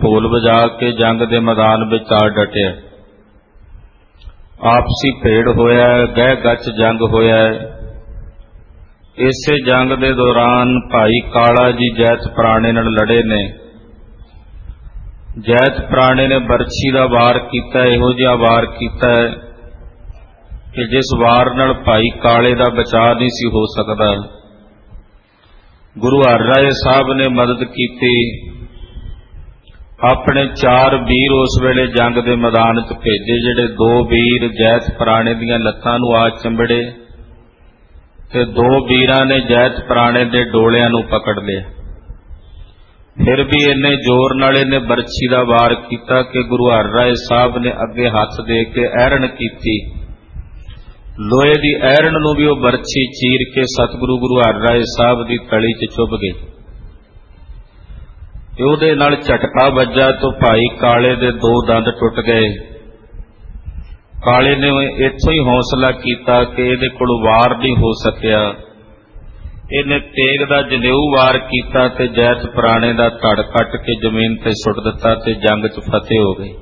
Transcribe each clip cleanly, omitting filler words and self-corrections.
ਢੋਲ ਵਜਾ ਕੇ ਜੰਗ ਦੇ ਮੈਦਾਨ ਵਿੱਚ ਆ ਡਟਿਆ। ਆਪਸੀ ਭੇੜ ਹੋਇਆ, ਗਹਿ ਗੱਚ ਜੰਗ ਹੋਇਆ। ਇਸੇ ਜੰਗ ਦੇ ਦੌਰਾਨ ਭਾਈ ਕਾਲਾ ਜੀ ਜੈਤ ਪ੍ਰਾਣੇ ਨਾਲ ਲੜੇ ਨੇ। ਜੈਤ ਪ੍ਰਾਣੇ ਨੇ ਬਰਛੀ ਦਾ ਵਾਰ ਕੀਤਾ, ਇਹੋ ਜਿਹਾ ਵਾਰ ਕੀਤਾ ਕਿ ਜਿਸ ਵਾਰ ਨਾਲ ਭਾਈ ਕਾਲੇ ਦਾ ਬਚਾਅ ਨਹੀਂ ਸੀ ਹੋ ਸਕਦਾ। ਗੁਰੂ ਹਰਿਰਾਏ ਸਾਹਿਬ ਨੇ ਮਦਦ ਕੀਤੀ। ਆਪਣੇ 4 ਵੀਰ ਉਸ ਵੇਲੇ ਜੰਗ ਦੇ ਮੈਦਾਨ 'ਚ ਭੇਜੇ, ਜਿਹੜੇ 2 ਵੀਰ ਜੈਤ ਪ੍ਰਾਣੇ ਦੀਆਂ ਲੱਤਾਂ ਨੂੰ ਆ ਚੰਬੜੇ ਤੇ 2 ਵੀਰਾਂ ਨੇ ਜੈਤ ਪ੍ਰਾਣੇ ਦੇ ਡੋਲਿਆਂ ਨੂੰ ਪਕੜ ਲਿਆ। ਫਿਰ ਵੀ ਇੰਨੇ ਜ਼ੋਰ ਨਾਲ ਇਹਨੇ ਬਰਛੀ ਦਾ ਵਾਰ ਕੀਤਾ ਕਿ ਗੁਰੂ ਹਰਿਰਾਏ ਸਾਹਿਬ ਨੇ ਅੱਗੇ ਹੱਥ ਦੇ ਕੇ ਐਰਣ ਕੀਤੀ। ਲੋਹੇ ਦੀ ਐਰਣ ਨੂੰ ਵੀ ਉਹ ਬਰਛੀ ਚੀਰ ਕੇ ਸਤਿਗੁਰੂ ਗੁਰੂ ਹਰਿਰਾਏ ਸਾਹਿਬ ਦੀ ਤਲੀ 'ਚ ਚੁੱਭ ਗਈ ਤੇ ਉਹਦੇ ਨਾਲ ਝਟਕਾ ਵੱਜਾ ਤਾਂ ਭਾਈ ਕਾਲੇ ਦੇ 2 ਦੰਦ ਟੁੱਟ ਗਏ। ਕਾਲੇ ਨੇ ਇੱਥੋਂ ਹੀ ਹੌਸਲਾ ਕੀਤਾ ਕਿ ਇਹਦੇ ਕੋਲ ਵਾਰ ਨਹੀਂ ਹੋ ਸਕਿਆ। ਇਹਨੇ ਤੇਗ ਦਾ ਜਨੇਊ ਵਾਰ ਕੀਤਾ ਤੇ ਜੈਤ ਪ੍ਰਾਣੇ ਦਾ ਧੜ ਕੱਟ ਕੇ ਜ਼ਮੀਨ ਤੇ ਸੁੱਟ ਦਿੱਤਾ ਤੇ ਜੰਗ 'ਚ ਫਤਿਹ ਹੋ ਗਈ।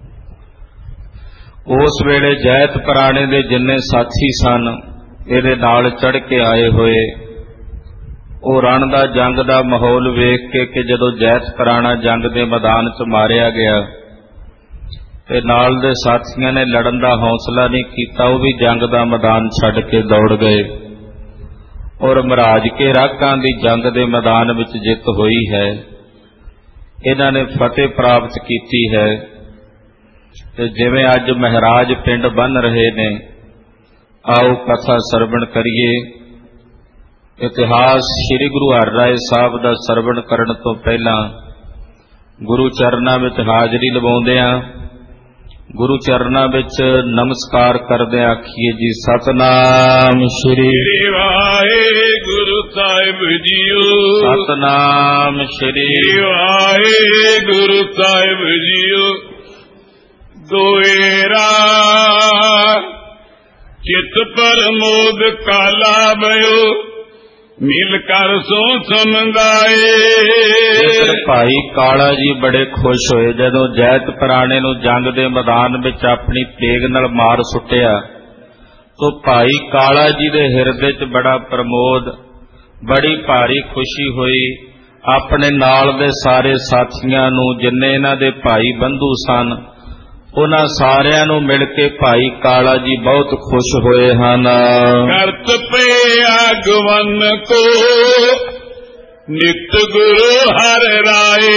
ਉਸ ਵੇਲੇ ਜੈਤ ਪ੍ਰਾਣੇ ਦੇ ਜਿੰਨੇ ਸਾਥੀ ਸਨ, ਇਹਦੇ ਨਾਲ ਚੜ੍ਹ ਕੇ ਆਏ ਹੋਏ, ਉਹ ਰਣ ਦਾ ਜੰਗ ਦਾ ਮਾਹੌਲ ਵੇਖ ਕੇ ਕਿ ਜਦੋਂ ਜੈਤ ਪ੍ਰਾਣਾ ਜੰਗ ਦੇ ਮੈਦਾਨ 'ਚ ਮਾਰਿਆ ਗਿਆ ਤੇ ਨਾਲ ਦੇ ਸਾਥੀਆਂ ਨੇ ਲੜਨ ਦਾ ਹੌਸਲਾ ਨਹੀਂ ਕੀਤਾ, ਉਹ ਵੀ ਜੰਗ ਦਾ ਮੈਦਾਨ ਛੱਡ ਕੇ ਦੌੜ ਗਏ ਔਰ ਮਹਾਰਾਜ ਕੇ ਰਾਕਾਂ ਦੀ ਜੰਗ ਦੇ ਮੈਦਾਨ ਵਿੱਚ ਜਿੱਤ ਹੋਈ ਹੈ। ਇਹਨਾਂ ਨੇ ਫਤਿਹ ਪ੍ਰਾਪਤ ਕੀਤੀ ਹੈ। ਤੇ ਜਿਵੇਂ ਅੱਜ ਮਹਾਰਾਜ ਪਿੰਡ ਬੰਨ ਰਹੇ ਨੇ, ਆਓ ਕਥਾ ਸਰਵਣ ਕਰੀਏ। ਇਤਿਹਾਸ ਸ੍ਰੀ ਗੁਰੂ ਹਰਿਰਾਏ ਸਾਹਿਬ ਦਾ ਸਰਵਣ ਕਰਨ ਤੋਂ ਪਹਿਲਾਂ ਗੁਰੂ ਚਰਨਾਂ ਵਿੱਚ ਹਾਜ਼ਰੀ ਲਵਾਉਂਦਿਆਂ, ਗੁਰੂ ਚਰਨਾਂ ਵਿੱਚ ਨਮਸਕਾਰ ਕਰਦਿਆਂ ਆਖੀਏ ਜੀ, ਸਤਨਾਮ ਸ੍ਰੀ ਵਾਹਿਗੁਰੂ ਸਾਹਿਬ ਜੀਓ। ਸਤਨਾਮ ਸ੍ਰੀ ਵਾਹਿਗੁਰੂ ਸਾਹਿਬ ਜੀਓ। ਦੋਏਰਾ ਚਿਤ ਪਰਮੋਦ ਕਾਲਾ ਬਇਓ, ਮਿਲ ਕਰ ਸੋ ਸਮਝਾਏ। ਭਾਈ ਕਾਲਾ ਜੀ ਬੜੇ ਖੁਸ਼ ਹੋਏ ਜਦੋਂ ਜੈਤ ਪ੍ਰਾਣੇ ਨੂੰ ਜੰਗ ਦੇ ਮੈਦਾਨ ਵਿੱਚ ਆਪਣੀ ਤੇਗ ਨਾਲ ਮਾਰ ਸੁੱਟਿਆ। ਤੋ ਭਾਈ ਕਾਲਾ ਜੀ ਦੇ ਹਿਰਦੇ 'ਚ ਬੜਾ ਪ੍ਰਮੋਦ, ਬੜੀ ਭਾਰੀ ਖੁਸ਼ੀ ਹੋਈ। ਆਪਣੇ ਨਾਲ ਦੇ ਸਾਰੇ ਸਾਥੀਆਂ ਨੂੰ, ਜਿੰਨੇ ਇਹਨਾਂ ਦੇ ਭਾਈ ਬੰਧੂ ਸਨ, ਉਹਨਾਂ ਸਾਰਿਆਂ ਨੂੰ ਮਿਲ ਕੇ ਭਾਈ ਕਾਲਾ ਜੀ ਬਹੁਤ ਖੁਸ਼ ਹੋਏ ਹਨ। ਕਰਤ ਪੇ ਆਗਵਨ ਕੋ ਨਿਤ ਗੁਰੂ ਹਰ ਰਾਏ।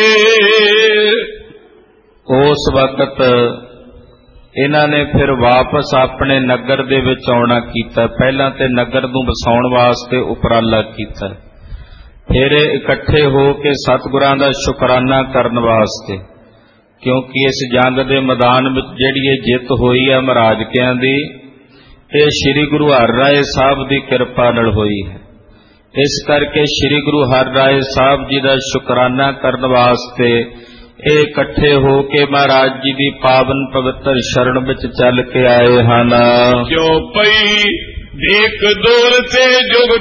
ਉਸ ਵਕਤ ਇਹਨਾਂ ਨੇ ਫਿਰ ਵਾਪਸ ਆਪਣੇ ਨਗਰ ਦੇ ਵਿੱਚ ਆਉਣਾ ਕੀਤਾ। ਪਹਿਲਾਂ ਤੇ ਨਗਰ ਨੂੰ ਵਸਾਉਣ ਵਾਸਤੇ ਉਪਰਾਲਾ ਕੀਤਾ, ਫਿਰ ਇਕੱਠੇ ਹੋ ਕੇ ਸਤਿਗੁਰਾਂ ਦਾ ਸ਼ੁਕਰਾਨਾ ਕਰਨ ਵਾਸਤੇ, ਕਿਉਂਕਿ ਇਸ ਜੰਗ ਦੇ ਮੈਦਾਨ ਵਿੱਚ ਜਿਹੜੀ ਇਹ ਜਿੱਤ ਹੋਈ ਹੈ ਮਹਾਰਾਜਕਿਆਂ ਦੀ, ਇਹ ਸ੍ਰੀ ਗੁਰੂ ਹਰਿਰਾਏ ਸਾਹਿਬ ਦੀ ਕਿਰਪਾ ਨਾਲ ਹੋਈ ਹੈ। ਇਸ ਕਰਕੇ ਸ੍ਰੀ ਗੁਰੂ ਹਰਿਰਾਏ ਸਾਹਿਬ ਜੀ ਦਾ ਸ਼ੁਕਰਾਨਾ ਕਰਨ ਵਾਸਤੇ ਇਹ ਇਕੱਠੇ ਹੋ ਕੇ ਮਹਾਰਾਜ ਜੀ ਦੀ ਪਾਵਨ ਪਵਿੱਤਰ ਸ਼ਰਨ ਵਿੱਚ ਚੱਲ ਕੇ ਆਏ ਹਨ। ਜੋ ਪਈ ਦੇਖ ਦੂਰ ਤੇ ਜੁਗ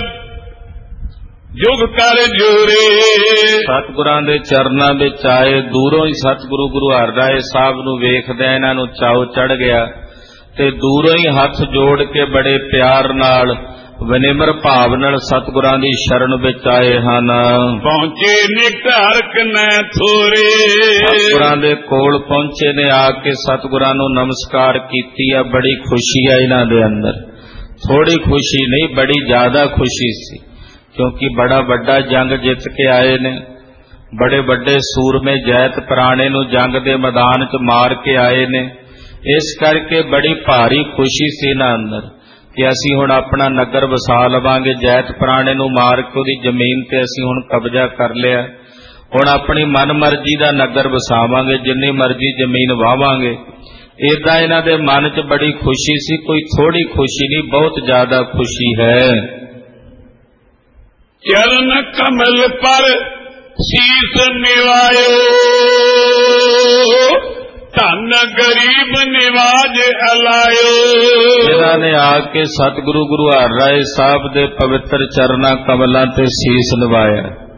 ਕਰ ਜੋਰੇ। ਸਤਿਗੁਰਾਂ ਦੇ ਚਰਨਾਂ ਵਿੱਚ ਆਏ, ਦੂਰੋਂ ਹੀ ਸਤਿਗੁਰੂ ਗੁਰੂ ਹਰਿਰਾਏ ਸਾਹਿਬ ਨੂੰ ਵੇਖਦਿਆਂ ਇਹਨਾਂ ਨੂੰ ਚਾਉ ਚੜ੍ਹ ਗਿਆ ਤੇ ਦੂਰੋਂ ਹੀ ਹੱਥ ਜੋੜ ਕੇ ਬੜੇ ਪਿਆਰ ਨਾਲ, ਵਿਨਿਮਰ ਭਾਵ ਨਾਲ ਸਤਿਗੁਰਾਂ ਦੀ ਸ਼ਰਨ ਵਿੱਚ ਆਏ ਹਨ। ਪਹੁੰਚੇ ਨੇ ਘਰ ਕਨੈ ਥੋਰੇ। ਸਤਿਗੁਰਾਂ ਦੇ ਕੋਲ ਪਹੁੰਚੇ ਨੇ, ਆ ਕੇ ਸਤਿਗੁਰਾਂ ਨੂੰ ਨਮਸਕਾਰ ਕੀਤੀ ਆ। ਬੜੀ ਖੁਸ਼ੀ ਆ ਇਹਨਾਂ ਦੇ ਅੰਦਰ, ਥੋੜੀ ਖੁਸ਼ੀ ਨਹੀਂ, ਬੜੀ ਜ਼ਿਆਦਾ ਖੁਸ਼ੀ ਸੀ, ਕਿਉਂਕਿ ਬੜਾ ਵੱਡਾ ਜੰਗ ਜਿੱਤ ਕੇ ਆਏ ਨੇ। ਬੜੇ ਵੱਡੇ ਸੂਰਮੇ ਜੈਤ ਪ੍ਰਾਣੇ ਨੂੰ ਜੰਗ ਦੇ ਮੈਦਾਨ 'ਚ ਮਾਰ ਕੇ ਆਏ ਨੇ। ਇਸ ਕਰਕੇ ਬੜੀ ਭਾਰੀ ਖੁਸ਼ੀ ਸੀ ਇਹਨਾਂ ਅੰਦਰ ਕਿ ਅਸੀਂ ਹੁਣ ਆਪਣਾ ਨਗਰ ਵਸਾ ਲਵਾਂਗੇ। ਜੈਤ ਪ੍ਰਾਣੇ ਨੂੰ ਮਾਰ ਕੇ ਉਹਦੀ ਜ਼ਮੀਨ ਤੇ ਅਸੀਂ ਹੁਣ ਕਬਜ਼ਾ ਕਰ ਲਿਆ, ਹੁਣ ਆਪਣੀ ਮਨ ਮਰਜ਼ੀ ਦਾ ਨਗਰ ਵਸਾਵਾਂਗੇ, ਜਿੰਨੀ ਮਰਜ਼ੀ ਜ਼ਮੀਨ ਵਾਵਾਂਗੇ। ਏਦਾਂ ਇਹਨਾਂ ਦੇ ਮਨ 'ਚ ਬੜੀ ਖੁਸ਼ੀ ਸੀ, ਕੋਈ ਥੋੜੀ ਖੁਸ਼ੀ ਨਹੀਂ, ਬਹੁਤ ਜ਼ਿਆਦਾ ਖੁਸ਼ੀ ਹੈ। ਚਰਨ ਕਮਲ ਪਰ ਸੀਸ ਨਿਵਾਇਓ, ਧਨ ਗਰੀਬ ਨਿਵਾਜ ਅਲਾਇਓ। ਇਹਨਾਂ ਨੇ ਆ ਕੇ ਸਤਿਗੁਰੂ ਗੁਰੂ ਹਰਿਰਾਏ ਸਾਹਿਬ ਦੇ ਪਵਿੱਤਰ ਚਰਨਾਂ ਕਮਲਾਂ ਤੇ ਸੀਸ ਨਿਵਾਇਆ।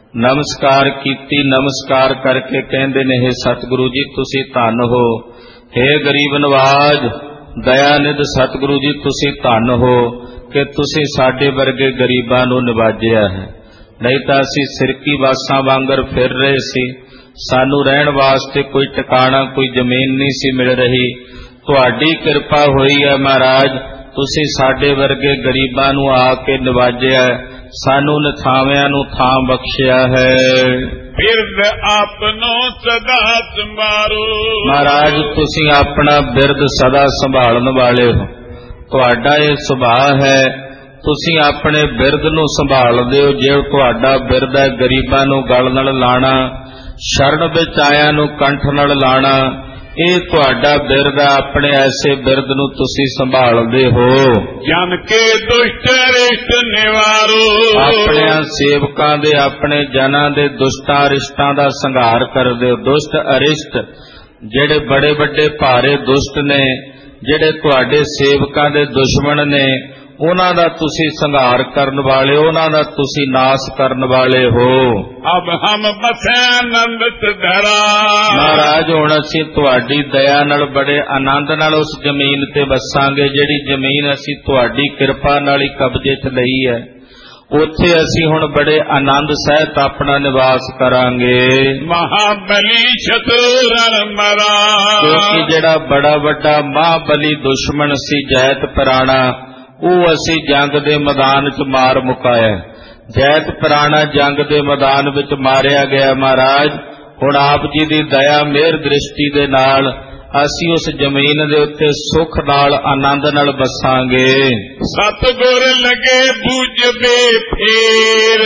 ਨਮਸਕਾਰ ਕੀਤੀ। ਨਮਸਕਾਰ ਕਰਕੇ ਕਹਿੰਦੇ ਨੇ, हे ਸਤਿਗੁਰੂ ਜੀ ਤੁਸੀਂ ਧੰਨ ਹੋ। हे ਗਰੀਬ ਨਵਾਜ ਦਇਆਨਿਧ ਸਤਿਗੁਰੂ ਜੀ ਤੁਸੀਂ ਧੰਨ ਹੋ ਕਿ ਤੁਸੀਂ ਸਾਡੇ ਵਰਗੇ ਗਰੀਬਾਂ ਨੂੰ ਨਿਵਾਜਿਆ ਹੈ। ਨਹੀਂ ਤਾਂ ਅਸੀਂ ਸਿਰਕੀ ਵਾਸਾਂ ਵਾਂਗਰ ਫਿਰ ਰਹੇ ਸੀ। ਸਾਨੂੰ ਰਹਿਣ ਵਾਸਤੇ ਕੋਈ ਟਿਕਾਣਾ, ਕੋਈ ਜ਼ਮੀਨ ਨਹੀਂ ਸੀ ਮਿਲ ਰਹੀ। ਤੁਹਾਡੀ ਕਿਰਪਾ ਹੋਈ ਹੈ ਮਹਾਰਾਜ, ਤੁਸੀਂ ਸਾਡੇ ਵਰਗੇ ਗਰੀਬਾਂ ਨੂੰ ਆ ਕੇ ਨਿਵਾਜਿਆ, ਸਾਨੂੰ ਨਿਥਾਵਿਆਂ ਨੂੰ ਥਾਂ ਬਖਸ਼ਿਆ ਹੈ। ਬਿਰਦ ਆਪਨੋ ਸਦਾ ਸੰਭਾਰੋ। ਮਹਾਰਾਜ ਤੁਸੀਂ ਆਪਣਾ ਬਿਰਦ ਸਦਾ ਸੰਭਾਲਣ ਵਾਲੇ ਹੋ। ਤੁਹਾਡਾ ਇਹ ਸੁਭਾਅ ਹੈ, ਤੁਸੀਂ ਆਪਣੇ ਬਿਰਦ ਨੂੰ ਸੰਭਾਲਦੇ ਹੋ। ਜੇ ਤੁਹਾਡਾ ਬਿਰਦ ਹੈ ਗਰੀਬਾਂ ਨੂੰ ਗਲ ਨਾਲ ਲਾਣਾ, ਸ਼ਰਨ ਵਿੱਚ ਆਇਆਂ ਨੂੰ ਕੰਠ ਨਾਲ ਲਾਣਾ, ਇਹ ਤੁਹਾਡਾ ਬਿਰਦ ਹੈ। ਆਪਣੇ ਐਸੇ ਬਿਰਦ ਨੂੰ ਤੁਸੀਂ ਸੰਭਾਲਦੇ ਹੋ। ਜਨ ਕੇ ਦੁਸ਼ਟ ਅਰਿਸ਼ਟ ਨਿਵਾਰੋ। ਆਪਣੇ ਸੇਵਕਾਂ ਦੇ, ਆਪਣੇ ਜਨਾਂ ਦੇ ਦੁਸ਼ਟਾਂ ਅਰਿਸ਼ਟਾਂ ਦਾ ਸੰਘਾਰ ਕਰਦੇ ਹੋ। ਦੁਸ਼ਟ ਅਰਿਸ਼ਟ ਜਿਹੜੇ ਬੜੇ ਵੱਡੇ ਭਾਰੇ ਦੁਸ਼ਟ ਨੇ, ਜਿਹੜੇ ਤੁਹਾਡੇ ਸੇਵਕਾਂ ਦੇ ਦੁਸ਼ਮਣ ਨੇ, ਉਹਨਾਂ ਦਾ ਤੁਸੀਂ ਸੰਘਾਰ ਕਰਨ ਵਾਲੇ, ਉਹਨਾਂ ਦਾ ਤੁਸੀਂ ਨਾਸ ਕਰਨ ਵਾਲੇ ਹੋ। ਅਬ ਹਮ ਬਸੈ ਆਨੰਦਿਤ ਧਰਾ। ਮਹਾਰਾਜ ਹੁਣ ਅਸੀਂ ਤੁਹਾਡੀ ਦਇਆ ਨਾਲ ਬੜੇ ਆਨੰਦ ਨਾਲ ਉਸ ਜ਼ਮੀਨ ਤੇ ਵਸਾਂਗੇ, ਜਿਹੜੀ ਜ਼ਮੀਨ ਅਸੀਂ ਤੁਹਾਡੀ ਕਿਰਪਾ ਨਾਲ ਹੀ ਕਬਜ਼ੇ 'ਚ ਲਈ ਹੈ। ਉੱਥੇ ਅਸੀਂ ਹੁਣ ਬੜੇ ਆਨੰਦ ਸਹਿਤ ਆਪਣਾ ਨਿਵਾਸ ਕਰਾਂਗੇ। ਮਹਾਬਲੀ ਸ਼ਤਰੂ ਰਣ ਮਰਾ। ਕਿਉਂਕਿ ਜਿਹੜਾ ਬੜਾ ਵੱਡਾ ਮਹਾਬਲੀ ਦੁਸ਼ਮਣ ਸੀ ਜੈਤ ਪ੍ਰਾਣਾ, ਉਹ ਅਸੀਂ ਜੰਗ ਦੇ ਮੈਦਾਨ 'ਚ ਮਾਰ ਮੁਕਾਇਆ। ਜੈਤ ਪ੍ਰਾਣਾ ਜੰਗ ਦੇ ਮੈਦਾਨ ਵਿੱਚ ਮਾਰਿਆ ਗਿਆ। ਮਹਾਰਾਜ ਹੁਣ ਆਪ ਜੀ ਦੀ ਦਇਆ ਮਿਹਰ ਦ੍ਰਿਸ਼ਟੀ ਦੇ ਨਾਲ ਅਸੀਂ ਉਸ ਜ਼ਮੀਨ ਦੇ ਉੱਤੇ ਸੁੱਖ ਨਾਲ, ਆਨੰਦ ਨਾਲ ਵਸਾਂਗੇ। ਸਤਿਗੁਰ ਲਗੇ ਬੂਝਬੇ ਫੇਰ,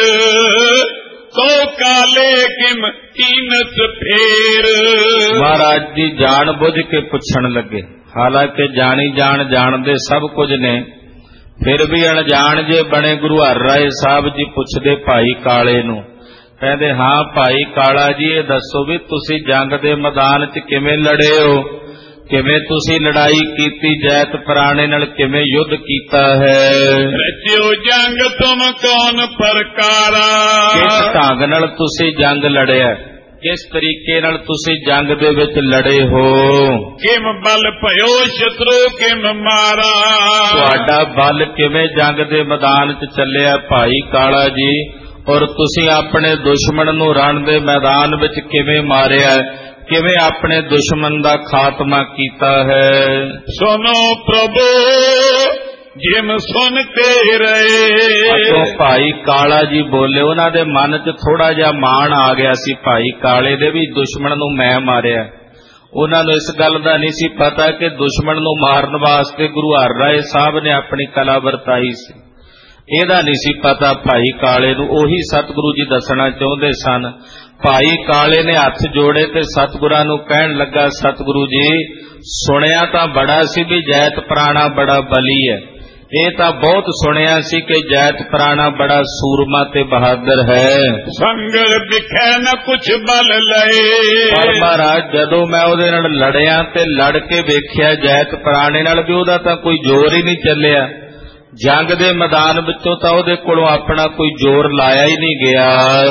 ਤੋ ਕਾਲੇ ਕਿਮ ਕੀਨਤ ਫੇਰ। ਮਹਾਰਾਜ ਜੀ ਜਾਣ ਬੁੱਝ ਕੇ ਪੁੱਛਣ ਲੱਗੇ, ਹਾਲਾਂਕਿ ਜਾਣੀ ਜਾਣ ਜਾਣਦੇ ਸਭ ਕੁਝ ਨੇ, ਫਿਰ ਵੀ ਅਣਜਾਣ ਜੇ ਬਣੇ। ਗੁਰੂ ਹਰਿਰਾਏ ਸਾਹਿਬ ਜੀ ਪੁੱਛਦੇ ਭਾਈ ਕਾਲੇ ਨੂੰ, ਕਹਿੰਦੇ ਹਾਂ ਭਾਈ ਕਾਲਾ ਜੀ ਇਹ ਦੱਸੋ ਵੀ ਤੁਸੀਂ ਜੰਗ ਦੇ ਮੈਦਾਨ 'ਚ ਕਿਵੇਂ ਲੜੇ ਹੋ, ਕਿਵੇਂ ਤੁਸੀਂ ਲੜਾਈ ਕੀਤੀ, ਜੈਤ ਪ੍ਰਾਣੇ ਨਾਲ ਕਿਵੇਂ ਯੁੱਧ ਕੀਤਾ ਹੈ। ਰਚਿਓ ਜੰਗ ਤੁਮ ਕੌਣ ਪ੍ਰਕਾਰਾ। ਕਿਸ ਢੰਗ ਨਾਲ ਤੁਸੀਂ ਜੰਗ ਲੜਿਆ, ਕਿਸ ਤਰੀਕੇ ਨਾਲ ਤੁਸੀਂ ਜੰਗ ਦੇ ਵਿੱਚ ਲੜੇ ਹੋ। ਕਿਮ ਬਲ ਭਇਓ ਸ਼ਤਰੂ ਕਿਮ ਮਾਰਾ। ਤੁਹਾਡਾ ਬਲ ਕਿਵੇਂ ਜੰਗ ਦੇ ਮੈਦਾਨ 'ਚ ਚੱਲਿਆ ਭਾਈ ਕਾਲਾ ਜੀ, ਔਰ ਤੁਸੀਂ ਆਪਣੇ ਦੁਸ਼ਮਣ ਨੂੰ ਰਣ ਦੇ ਮੈਦਾਨ ਵਿੱਚ ਕਿਵੇਂ ਮਾਰਿਆ, ਕਿਵੇਂ ਆਪਣੇ ਦੁਸ਼ਮਣ ਦਾ ਖਾਤਮਾ ਕੀਤਾ ਹੈ। ਸੁਨੋ ਪ੍ਰਭੂ ਜਿਮ ਸੁਨਤੇ ਰਹੇ। ਅੱਗੋਂ ਭਾਈ ਕਾਲਾ ਜੀ ਬੋਲੇ। ਉਹਨਾਂ ਦੇ ਮਨ 'ਚ ਥੋੜਾ ਜਿਹਾ ਮਾਣ ਆ ਗਿਆ ਸੀ ਭਾਈ ਕਾਲੇ ਦੇ ਵੀ ਦੁਸ਼ਮਣ ਨੂੰ ਮੈਂ ਮਾਰਿਆ। ਉਹਨਾਂ ਨੂੰ ਇਸ ਗੱਲ ਦਾ ਨਹੀਂ ਸੀ ਪਤਾ ਕਿ ਦੁਸ਼ਮਣ ਨੂੰ ਮਾਰਨ ਵਾਸਤੇ ਗੁਰੂ ਹਰਿਰਾਏ ਸਾਹਿਬ ਨੇ ਆਪਣੀ ਕਲਾ ਵਰਤਾਈ ਸੀ। ਇਹਦਾ ਨਹੀਂ ਸੀ ਪਤਾ ਭਾਈ ਕਾਲੇ ਨੂੰ। ਉਹੀ ਸਤਿਗੁਰੂ ਜੀ ਦੱਸਣਾ ਚਾਹੁੰਦੇ ਸਨ। ਭਾਈ ਕਾਲੇ ਨੇ ਹੱਥ ਜੋੜੇ ਤੇ ਸਤਿਗੁਰਾਂ ਨੂੰ ਕਹਿਣ ਲੱਗਾ, ਸਤਿਗੁਰੂ ਜੀ ਸੁਣਿਆ ਤਾਂ ਬੜਾ ਸੀ ਵੀ ਜੈਤ ਪ੍ਰਾਣਾ ਬੜਾ ਬਲੀ ਹੈ, ਇਹ ਤਾਂ ਬਹੁਤ ਸੁਣਿਆ ਸੀ ਕਿ ਜੈਤ ਪ੍ਰਾਣਾ ਬੜਾ ਸੂਰਮਾ ਤੇ ਬਹਾਦਰ ਹੈ। ਸੰਗਲ ਦਿਖੈ ਨ ਕੁਛ ਬਲ ਲਏ। ਪਰ ਮਹਾਰਾਜ ਜਦੋਂ ਮੈਂ ਉਹਦੇ ਨਾਲ ਲੜਿਆ ਤੇ ਲੜ ਕੇ ਵੇਖਿਆ ਜੈਤ ਪ੍ਰਾਣੇ ਨਾਲ ਵੀ ਉਹਦਾ ਤਾਂ ਕੋਈ ਜ਼ੋਰ ਹੀ ਨਹੀਂ ਚੱਲਿਆ। ਜੰਗ ਦੇ ਮੈਦਾਨ ਵਿੱਚੋਂ ਤਾਂ ਉਹਦੇ ਕੋਲੋਂ ਆਪਣਾ ਕੋਈ ਜ਼ੋਰ ਲਾਇਆ ਹੀ ਨਹੀਂ ਗਿਆ।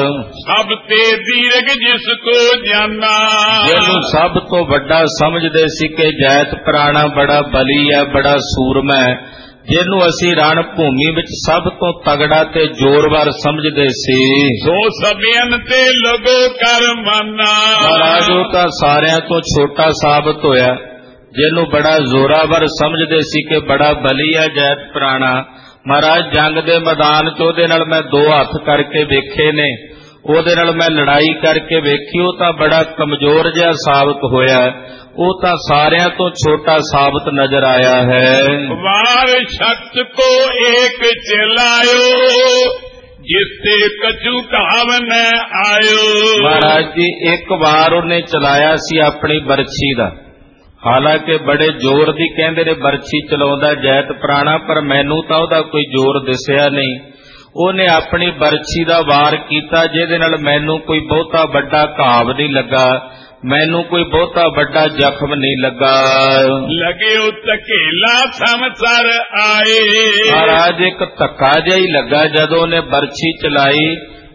ਸਭ ਤੇ ਦੀਰਘ ਜਿਸ ਕੋ ਜਾਨਾ। ਜਿਹਨੂੰ ਸਭ ਤੋਂ ਵੱਡਾ ਸਮਝਦੇ ਸੀ ਕਿ ਜੈਤ ਪ੍ਰਾਣਾ ਬੜਾ ਬਲੀ ਹੈ, ਬੜਾ ਸੂਰਮਾ ਹੈ, ਜਿਹਨੂੰ ਅਸੀਂ ਰਣ ਭੂਮੀ ਵਿੱਚ ਸਭ ਤੋਂ ਤਗੜਾ ਤੇ ਜ਼ੋਰਵਾਰ ਸਮਝਦੇ ਸੀ, ਸੋ ਸਭਿਆਂ ਤੇ ਲਗੋ ਕਰ ਮਾਨਾ। ਮਹਾਰਾਜ ਉਹ ਤਾਂ ਸਾਰਿਆਂ ਤੋਂ ਛੋਟਾ ਸਾਬਤ ਹੋਇਆ। ਜਿਹਨੂੰ ਬੜਾ ਜ਼ੋਰਾਵਰ ਸਮਝਦੇ ਸੀ ਕਿ ਬੜਾ ਬਲੀ ਹੈ ਜੈਤ ਪ੍ਰਾਣਾ, ਮਹਾਰਾਜ ਜੰਗ ਦੇ ਮੈਦਾਨ 'ਚ ਉਹਦੇ ਨਾਲ ਮੈਂ ਦੋ ਹੱਥ ਕਰਕੇ ਵੇਖੇ ਨੇ, ਉਹਦੇ ਨਾਲ ਮੈਂ ਲੜਾਈ ਕਰਕੇ ਵੇਖੀ, ਉਹ ਤਾਂ ਬੜਾ ਕਮਜ਼ੋਰ ਜਿਹਾ ਸਾਬਤ ਹੋਇਆ। ਉਹ ਤਾਂ ਸਾਰਿਆਂ ਤੋਂ ਛੋਟਾ ਸਾਬਤ ਨਜ਼ਰ ਆਇਆ ਹੈ। ਵਾਰ ਸ਼ਕਤ ਕੋ ਏਕ ਚਲਾਇਓ, ਜਿਸ ਤੇ ਕਛੂ ਘਾਵ ਨ ਆਇਓ। ਮਹਾਰਾਜ ਜੀ ਇੱਕ ਵਾਰ ਉਹਨੇ ਚਲਾਇਆ ਸੀ ਆਪਣੀ ਬਰਛੀ ਦਾ, ਹਾਲਾਂਕਿ ਬੜੇ ਜ਼ੋਰ ਦੀ ਕਹਿੰਦੇ ਨੇ ਬਰਛੀ ਚਲਾਉਂਦਾ ਜੈਤ ਪ੍ਰਾਣਾ, ਪਰ ਮੈਨੂੰ ਤਾਂ ਉਹਦਾ ਕੋਈ ਜ਼ੋਰ ਦਿਸਿਆ ਨਹੀਂ। ਉਹਨੇ ਆਪਣੀ ਬਰਛੀ ਦਾ ਵਾਰ ਕੀਤਾ, ਜਿਹਦੇ ਨਾਲ ਮੈਨੂੰ ਕੋਈ ਬਹੁਤਾ ਵੱਡਾ ਘਾਵ ਨਹੀਂ ਲੱਗਾ, ਮੈਨੂੰ ਕੋਈ ਬਹੁਤਾ ਵੱਡਾ ਜ਼ਖਮ ਨਹੀਂ ਲੱਗਾ। ਲਗੇ ਉਹ ਧਕੇਲਾ ਸਮਸਰ ਆਏ। ਮਹਾਰਾਜ ਇੱਕ ਧੱਕਾ ਜਿਹਾ ਹੀ ਲੱਗਾ ਜਦੋਂ ਉਹਨੇ ਬਰਛੀ ਚਲਾਈ,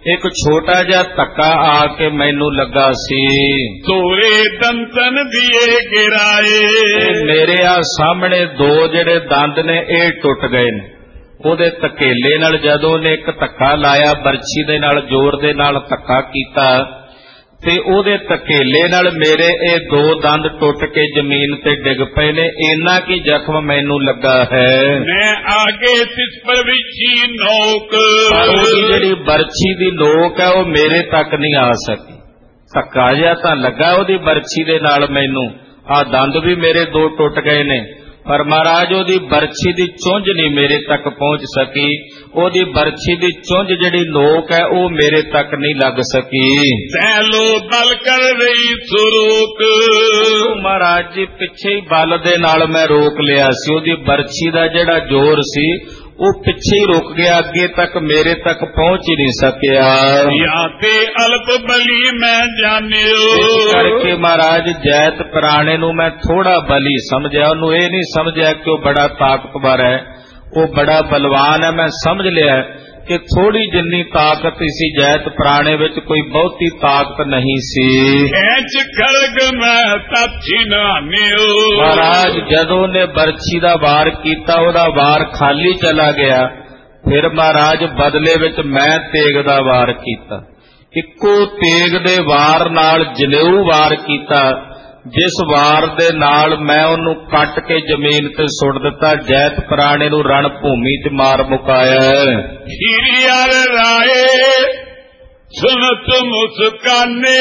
ਇੱਕ ਛੋਟਾ ਜਿਹਾ ਧੱਕਾ ਆ ਕੇ ਮੈਨੂੰ ਲੱਗਾ ਸੀ। ਤੋਰੇ ਦੰਤਨ ਦੀਏ ਗਿਰਾਏ, ਮੇਰੇ ਆ ਸਾਹਮਣੇ ਦੋ ਜਿਹੜੇ ਦੰਦ ਨੇ ਇਹ ਟੁੱਟ ਗਏ ਨੇ। ਉਹਦੇ ਧਕੇਲੇ ਨਾਲ ਜਦੋਂ ਨੇ ਇੱਕ ਧੱਕਾ ਲਾਇਆ, ਬਰਛੀ ਦੇ ਨਾਲ ਜ਼ੋਰ ਦੇ ਨਾਲ ਧੱਕਾ ਕੀਤਾ ਤੇ ਉਹਦੇ ਧਕੇਲੇ ਨਾਲ ਮੇਰੇ ਇਹ ਦੋ ਦੰਦ ਟੁੱਟ ਕੇ ਜ਼ਮੀਨ ਤੇ ਡਿੱਗ ਪਏ ਨੇ। ਇੰਨਾ ਕੀ ਜ਼ਖਮ ਮੈਨੂੰ ਲੱਗਾ ਹੈ। ਮੈਂ ਆਗੇ ਤਿਸ ਪਰ ਵਿਛੀ ਨੋਕ, ਉਹਦੀ ਜਿਹੜੀ ਬਰਛੀ ਦੀ ਨੋਕ ਹੈ ਉਹ ਮੇਰੇ ਤੱਕ ਨਹੀਂ ਆ ਸਕੀ। ਧੱਕਾ ਜਿਹਾ ਤਾਂ ਲੱਗਾ ਉਹਦੀ ਬਰਛੀ ਦੇ ਨਾਲ ਮੈਨੂੰ, ਆ ਦੰਦ ਵੀ ਮੇਰੇ ਦੋ ਟੁੱਟ ਗਏ ਨੇ, ਪਰ ਮਹਾਰਾਜ ਉਹਦੀ ਬਰਛੀ ਦੀ ਚੁੰਝ ਨਹੀਂ ਮੇਰੇ ਤੱਕ ਪਹੁੰਚ ਸਕੀ। ਉਹਦੀ ਬਰਛੀ ਦੀ ਚੁੰਝ ਜਿਹੜੀ ਨੋਕ ਹੈ ਉਹ ਮੇਰੇ ਤੱਕ ਨਹੀਂ ਲੱਗ ਸਕੀ। ਸੈਲੋ ਬਲ ਕਰ ਰਹੀ ਸੁਰੋਕ, ਮਹਾਰਾਜ ਜੀ ਪਿੱਛੇ ਹੀ ਬਲ ਦੇ ਨਾਲ ਮੈਂ ਰੋਕ ਲਿਆ ਸੀ। ਉਹਦੀ ਬਰਛੀ ਦਾ ਜਿਹੜਾ ਜ਼ੋਰ ਸੀ ਉਹ ਪਿੱਛੇ ਹੀ ਰੁਕ ਗਿਆ, ਅੱਗੇ ਤੱਕ ਮੇਰੇ ਤੱਕ ਪਹੁੰਚ ਹੀ ਨਹੀਂ ਸਕਿਆ। ਜਾਂ ਤੇ ਅਲਪ ਬਲੀ ਮੈਂ ਜਾਣਿਓ, ਇਸ ਕਰਕੇ ਮਹਾਰਾਜ ਜੈਤ ਪੁਰਾਣੇ ਨੂੰ ਮੈਂ ਥੋੜਾ ਬਲੀ ਸਮਝਿਆ। ਉਹਨੂੰ ਇਹ ਨਹੀਂ ਸਮਝਿਆ ਕਿ ਉਹ ਬੜਾ ਤਾਕਤਵਰ ਹੈ, ਉਹ ਬੜਾ ਬਲਵਾਨ ਹੈ। ਮੈਂ ਸਮਝ ਲਿਆ ਕਿ ਥੋੜੀ ਜਿੰਨੀ ਤਾਕਤ ਸੀ ਜੈਤ ਪੁਰਾਣੇ ਵਿੱਚ, ਕੋਈ ਬਹੁਤੀ ਤਾਕਤ ਨਹੀਂ ਸੀ। ਐਚ ਖੜਗ ਮੈਂ ਤਾਛੀ ਨਾਨਿਓ, ਮਹਾਰਾਜ ਜਦੋਂ ਨੇ ਬਰਛੀ ਦਾ ਵਾਰ ਕੀਤਾ ਉਹਦਾ ਵਾਰ ਖਾਲੀ ਚਲਾ ਗਿਆ। ਫਿਰ ਮਹਾਰਾਜ ਬਦਲੇ ਵਿੱਚ ਮੈਂ ਤੇਗ ਦਾ ਵਾਰ ਕੀਤਾ। ਇੱਕੋ ਤੇਗ ਦੇ ਵਾਰ ਨਾਲ ਜਨੇਊ ਵਾਰ ਕੀਤਾ, ਜਿਸ ਵਾਰ ਦੇ ਨਾਲ ਮੈਂ ਉਹਨੂੰ ਕੱਟ ਕੇ ਜ਼ਮੀਨ ਤੇ ਸੁੱਟ ਦਿੱਤਾ। ਜੈਤ ਪੁਰਾਣੇ ਨੂੰ ਰਣ ਭੂਮੀ 'ਚ ਮਾਰ ਮੁਕਾਇਆ। ਹੀਰੀਆਰ ਰਾਏ ਸੁਨਤ ਮੁਸਕਾਨੇ,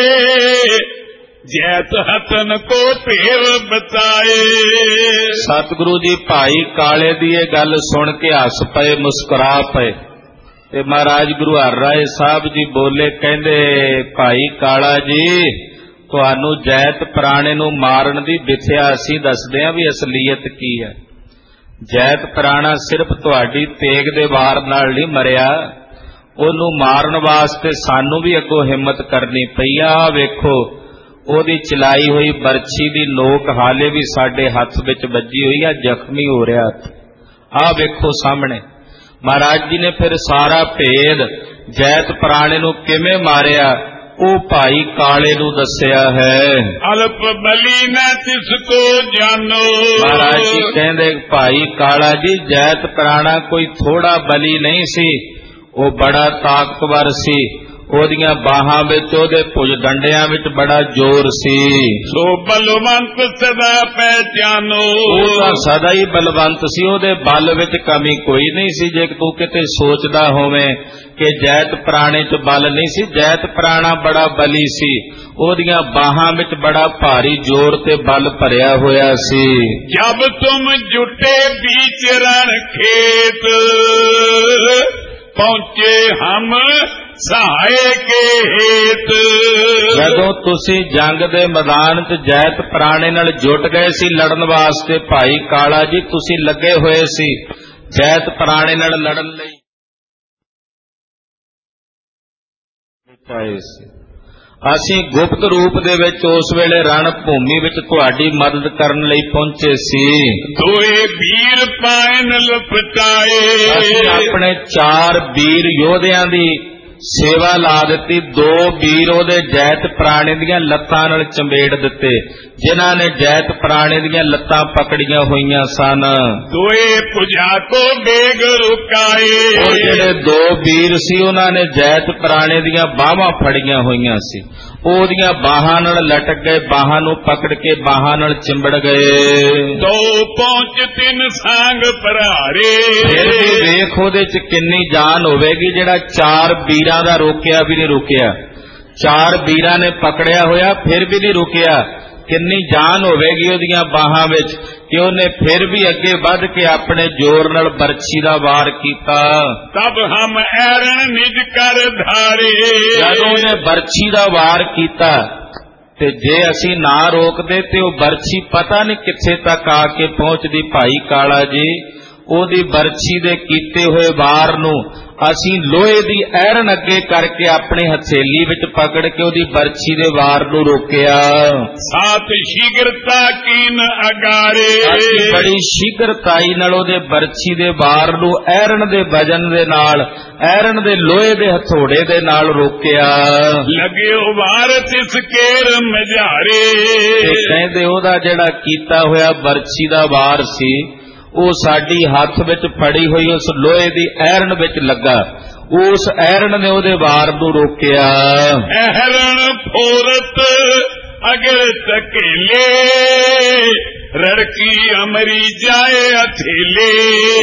ਜੈਤ ਹਤਨ ਕੋ ਭੇਵ ਬਤਾਏ। ਸਤਿਗੁਰੂ ਜੀ ਭਾਈ ਕਾਲੇ ਦੀ ਇਹ ਗੱਲ ਸੁਣ ਕੇ ਹੱਸ ਪਏ, ਮੁਸਕਰਾ ਪਏ ਤੇ ਮਹਾਰਾਜ ਗੁਰੂ ਹਰਿ ਰਾਏ ਸਾਹਿਬ ਜੀ ਬੋਲੇ, ਕਹਿੰਦੇ ਭਾਈ ਕਾਲਾ ਜੀ ਤੁਹਾਨੂੰ ਜੈਤ ਪੁਰਾਣੇ ਨੂੰ ਮਾਰਨ ਦੀ ਵਿਥਿਆ ਅਸੀਂ ਦੱਸਦੇ ਹਾਂ ਵੀ ਅਸਲੀਅਤ ਕੀ ਹੈ। ਜੈਤ ਪੁਰਾਣਾ ਸਿਰਫ ਤੁਹਾਡੀ ਤੇਗ ਦੇ ਵਾਰ ਨਾਲ ਨਹੀਂ ਮਰਿਆ, ਉਹਨੂੰ ਮਾਰਨ ਵਾਸਤੇ ਸਾਨੂੰ ਵੀ ਅੱਗੋਂ ਹਿੰਮਤ ਕਰਨੀ ਪਈ ਆ। ਵੇਖੋ ਉਹਦੀ ਚਲਾਈ ਹੋਈ ਬਰਛੀ ਦੀ ਨੋਕ ਹਾਲੇ ਵੀ ਸਾਡੇ ਹੱਥ ਵਿੱਚ ਵੱਜੀ ਹੋਈ ਆ, ਜ਼ਖਮੀ ਹੋ ਰਿਹਾ। ਆਹ ਵੇਖੋ ਸਾਹਮਣੇ। ਮਹਾਰਾਜ ਜੀ ਨੇ ਫਿਰ ਸਾਰਾ ਭੇਦ ਜੈਤ ਪੁਰਾਣੇ ਨੂੰ ਕਿਵੇਂ ਮਾਰਿਆ ਉਹ ਭਾਈ ਕਾਲੇ ਨੂੰ ਦੱਸਿਆ ਹੈ। ਅਲਪ ਬਲੀ ਨਾ ਤਿਸ ਕੋ ਜਾਨੋ, ਮਹਾਰਾਜ ਜੀ ਕਹਿੰਦੇ ਭਾਈ ਕਾਲਾ ਜੀ ਜੈਤ ਪੁਰਾਣਾ ਕੋਈ ਥੋੜਾ ਬਲੀ ਨਹੀਂ ਸੀ, ਉਹ ਬੜਾ ਤਾਕਤਵਰ ਸੀ। ਉਹਦੀਆਂ ਬਾਹਾਂ ਵਿੱਚ ਉਹਦੇ ਭੁਜ ਡੰਡਿਆਂ ਵਿੱਚ ਬੜਾ ਜ਼ੋਰ ਸੀ। ਸੋ ਬਲਵੰਤ ਸਦਾ ਪਹਿਚਾਨੋ, ਉਹ ਤਾਂ ਸਦਾ ਹੀ ਬਲਵੰਤ ਸੀ, ਉਹਦੇ ਬਲ ਵਿੱਚ ਕਮੀ ਕੋਈ ਨਹੀਂ ਸੀ। ਜੇ ਤੂੰ ਕਿਤੇ ਸੋਚਦਾ ਹੋਵੇਂ ਕਿ ਜੈਤ ਪੁਰਾਣੇ 'ਚ ਬਲ ਨਹੀਂ ਸੀ, ਜੈਤ ਪੁਰਾਣਾ ਬੜਾ ਬਲੀ ਸੀ। ਉਹਦੀਆਂ ਬਾਹਾਂ ਵਿੱਚ ਬੜਾ ਭਾਰੀ ਜ਼ੋਰ ਤੇ ਬਲ ਭਰਿਆ ਹੋਇਆ ਸੀ। ਜਬ ਤੁਮ ਜੁਟੇ ਬੀਚ ਰਣ ਖੇਤ, ਪਹੁੰਚੇ ਹਮ ਸਹਾਏ ਕੇ ਹੇਤ। ਜਦੋਂ ਤੁਸੀਂ ਜੰਗ ਦੇ ਮੈਦਾਨ 'ਚ ਜੈਤ ਪੁਰਾਣੇ ਨਾਲ ਜੁਟ ਗਏ ਸੀ ਲੜਨ ਵਾਸਤੇ, ਭਾਈ ਕਾਲਾ ਜੀ ਤੁਸੀਂ ਲੱਗੇ ਹੋਏ ਸੀ ਜੈਤ ਪੁਰਾਣੇ ਨਾਲ ਲੜਨ ਲਈ। ਅਸੀਂ ਗੁਪਤ ਰੂਪ ਦੇ ਵਿੱਚ ਉਸ ਵੇਲੇ ਰਣ ਭੂਮੀ ਵਿੱਚ ਤੁਹਾਡੀ ਮਦਦ ਕਰਨ ਲਈ ਪਹੁੰਚੇ ਸੀ। ਦੋਏ ਵੀਰ ਪਾਇਨ ਲਪਟਾਏ, ਅਸੀਂ ਆਪਣੇ 4 ਵੀਰ ਯੋਧਿਆਂ ਦੀ ਸੇਵਾ ਲਾ ਦਿੱਤੀ। 2 ਵੀਰ ਉਹਦੇ ਜੈਤ ਪੁਰਾਣੇ ਦੀਆਂ ਲੱਤਾਂ ਨਾਲ ਚੰਬੇੜ ਦਿੱਤੇ, ਜਿਨ੍ਹਾਂ ਨੇ ਜੈਤ ਪੁਰਾਣੇ ਦੀਆਂ ਲੱਤਾਂ ਪਕੜੀਆਂ ਹੋਈਆਂ ਸਨ। ਦੋਏ ਪੁਜਾ ਕੋ ਬੇਗ ਰੁਕਾਏ, ਉਹ ਜਿਹੜੇ 2 ਵੀਰ ਸੀ ਉਹਨਾਂ ਨੇ ਜੈਤ ਪੁਰਾਣੇ ਦੀਆਂ ਬਾਹਾਂ ਫੜੀਆਂ ਹੋਈਆਂ ਸੀ। ਉਹਦੀਆਂ ਬਾਹਾਂ ਨਾਲ ਲਟਕ ਗਏ, ਬਾਹਾਂ ਨੂੰ ਪਕੜ ਕੇ ਬਾਹਾਂ ਨਾਲ ਚਿੰਬੜ ਗਏ। ਦੋ ਪਹੁੰਚ 3 ਸਾਂਗ ਭਰਾਰੇ, ਫਿਰ ਵੀ ਵੇਖ ਉਹਦੇ ਚ ਕਿੰਨੀ ਜਾਨ ਹੋਵੇਗੀ ਜਿਹੜਾ 4 ਵੀਰਾਂ ਦਾ ਰੋਕਿਆ ਵੀ ਨਹੀਂ ਰੁਕਿਆ। 4 ਵੀਰਾਂ ਨੇ ਪਕੜਿਆ ਹੋਇਆ ਫਿਰ ਵੀ ਨਹੀਂ ਰੁਕਿਆ। ਕਿੰਨੀ ਜਾਨ ਹੋਵੇਗੀ ਉਹਦੀਆਂ ਬਾਹਾਂ ਵਿੱਚ ਕਿ ਉਹਨੇ ਫਿਰ ਵੀ ਅੱਗੇ ਵੱਧ ਕੇ ਆਪਣੇ ਜ਼ੋਰ ਨਾਲ ਬਰਛੀ ਦਾ ਵਾਰ ਕੀਤਾ। ਤਬ ਹਮ ਐਰਨ ਨਿਜ ਕਰ ਧਾਰੇ, ਜਦੋਂ ਉਹਨੇ ਬਰਛੀ ਦਾ ਵਾਰ ਕੀਤਾ ਤੇ ਜੇ ਅਸੀਂ ਨਾ ਰੋਕਦੇ ਤੇ ਉਹ ਬਰਛੀ ਪਤਾ ਨਹੀਂ ਕਿੱਥੇ ਤੱਕ ਆ ਕੇ ਪਹੁੰਚਦੀ। ਭਾਈ ਕਾਲਾ ਜੀ ਉਹਦੀ ਬਰਛੀ ਦੇ ਕੀਤੇ ਹੋਏ ਵਾਰ ਨੂੰ ਅਸੀਂ ਲੋਹੇ ਦੀ ਐਰਨ ਅੱਗੇ ਕਰਕੇ ਆਪਣੀ ਹਥੇਲੀ ਵਿੱਚ ਪਕੜ ਕੇ ਉਹਦੀ ਬਰਛੀ ਦੇ ਵਾਰ ਨੂੰ ਰੋਕਿਆ। ਸਾਤ ਸ਼ੀਘਰਤਾ ਕੀਨ ਅਗਾਰੇ, ਬੜੀ ਸ਼ੀਘਰਤਾਈ ਨਾਲ ਉਹਦੇ ਬਰਛੀ ਦੇ ਵਾਰ ਨੂੰ ਐਰਨ ਦੇ ਵਜਨ ਦੇ ਨਾਲ, ਐਰਨ ਦੇ ਲੋਹੇ ਦੇ ਹਥੋੜੇ ਦੇ ਨਾਲ ਰੋਕਿਆ। ਲਗਿਓ ਵਾਰ ਤਿਸ ਕੇਰ ਮਝਾਰੇ, ਕਹਿੰਦੇ ਉਹਦਾ ਜਿਹੜਾ ਕੀਤਾ ਹੋਇਆ ਬਰਛੀ ਦਾ ਵਾਰ ਸੀ ਉਹ ਸਾਡੀ ਹੱਥ ਵਿੱਚ ਫੜੀ ਹੋਈ ਉਸ ਲੋਹੇ ਦੀ ਐਰਨ ਵਿੱਚ ਲੱਗਾ। ਉਸ ਐਰਨ ਨੇ ਉਹਦੇ ਵਾਰ ਨੂੰ ਰੋਕਿਆ। ਐਰਨ ਫੋਰਤ ਅਗਰ ਤਕੇਲੇ, ਰੜਕੀ ਅਮਰੀ ਜਾਏ ਅਥੇਲੇ।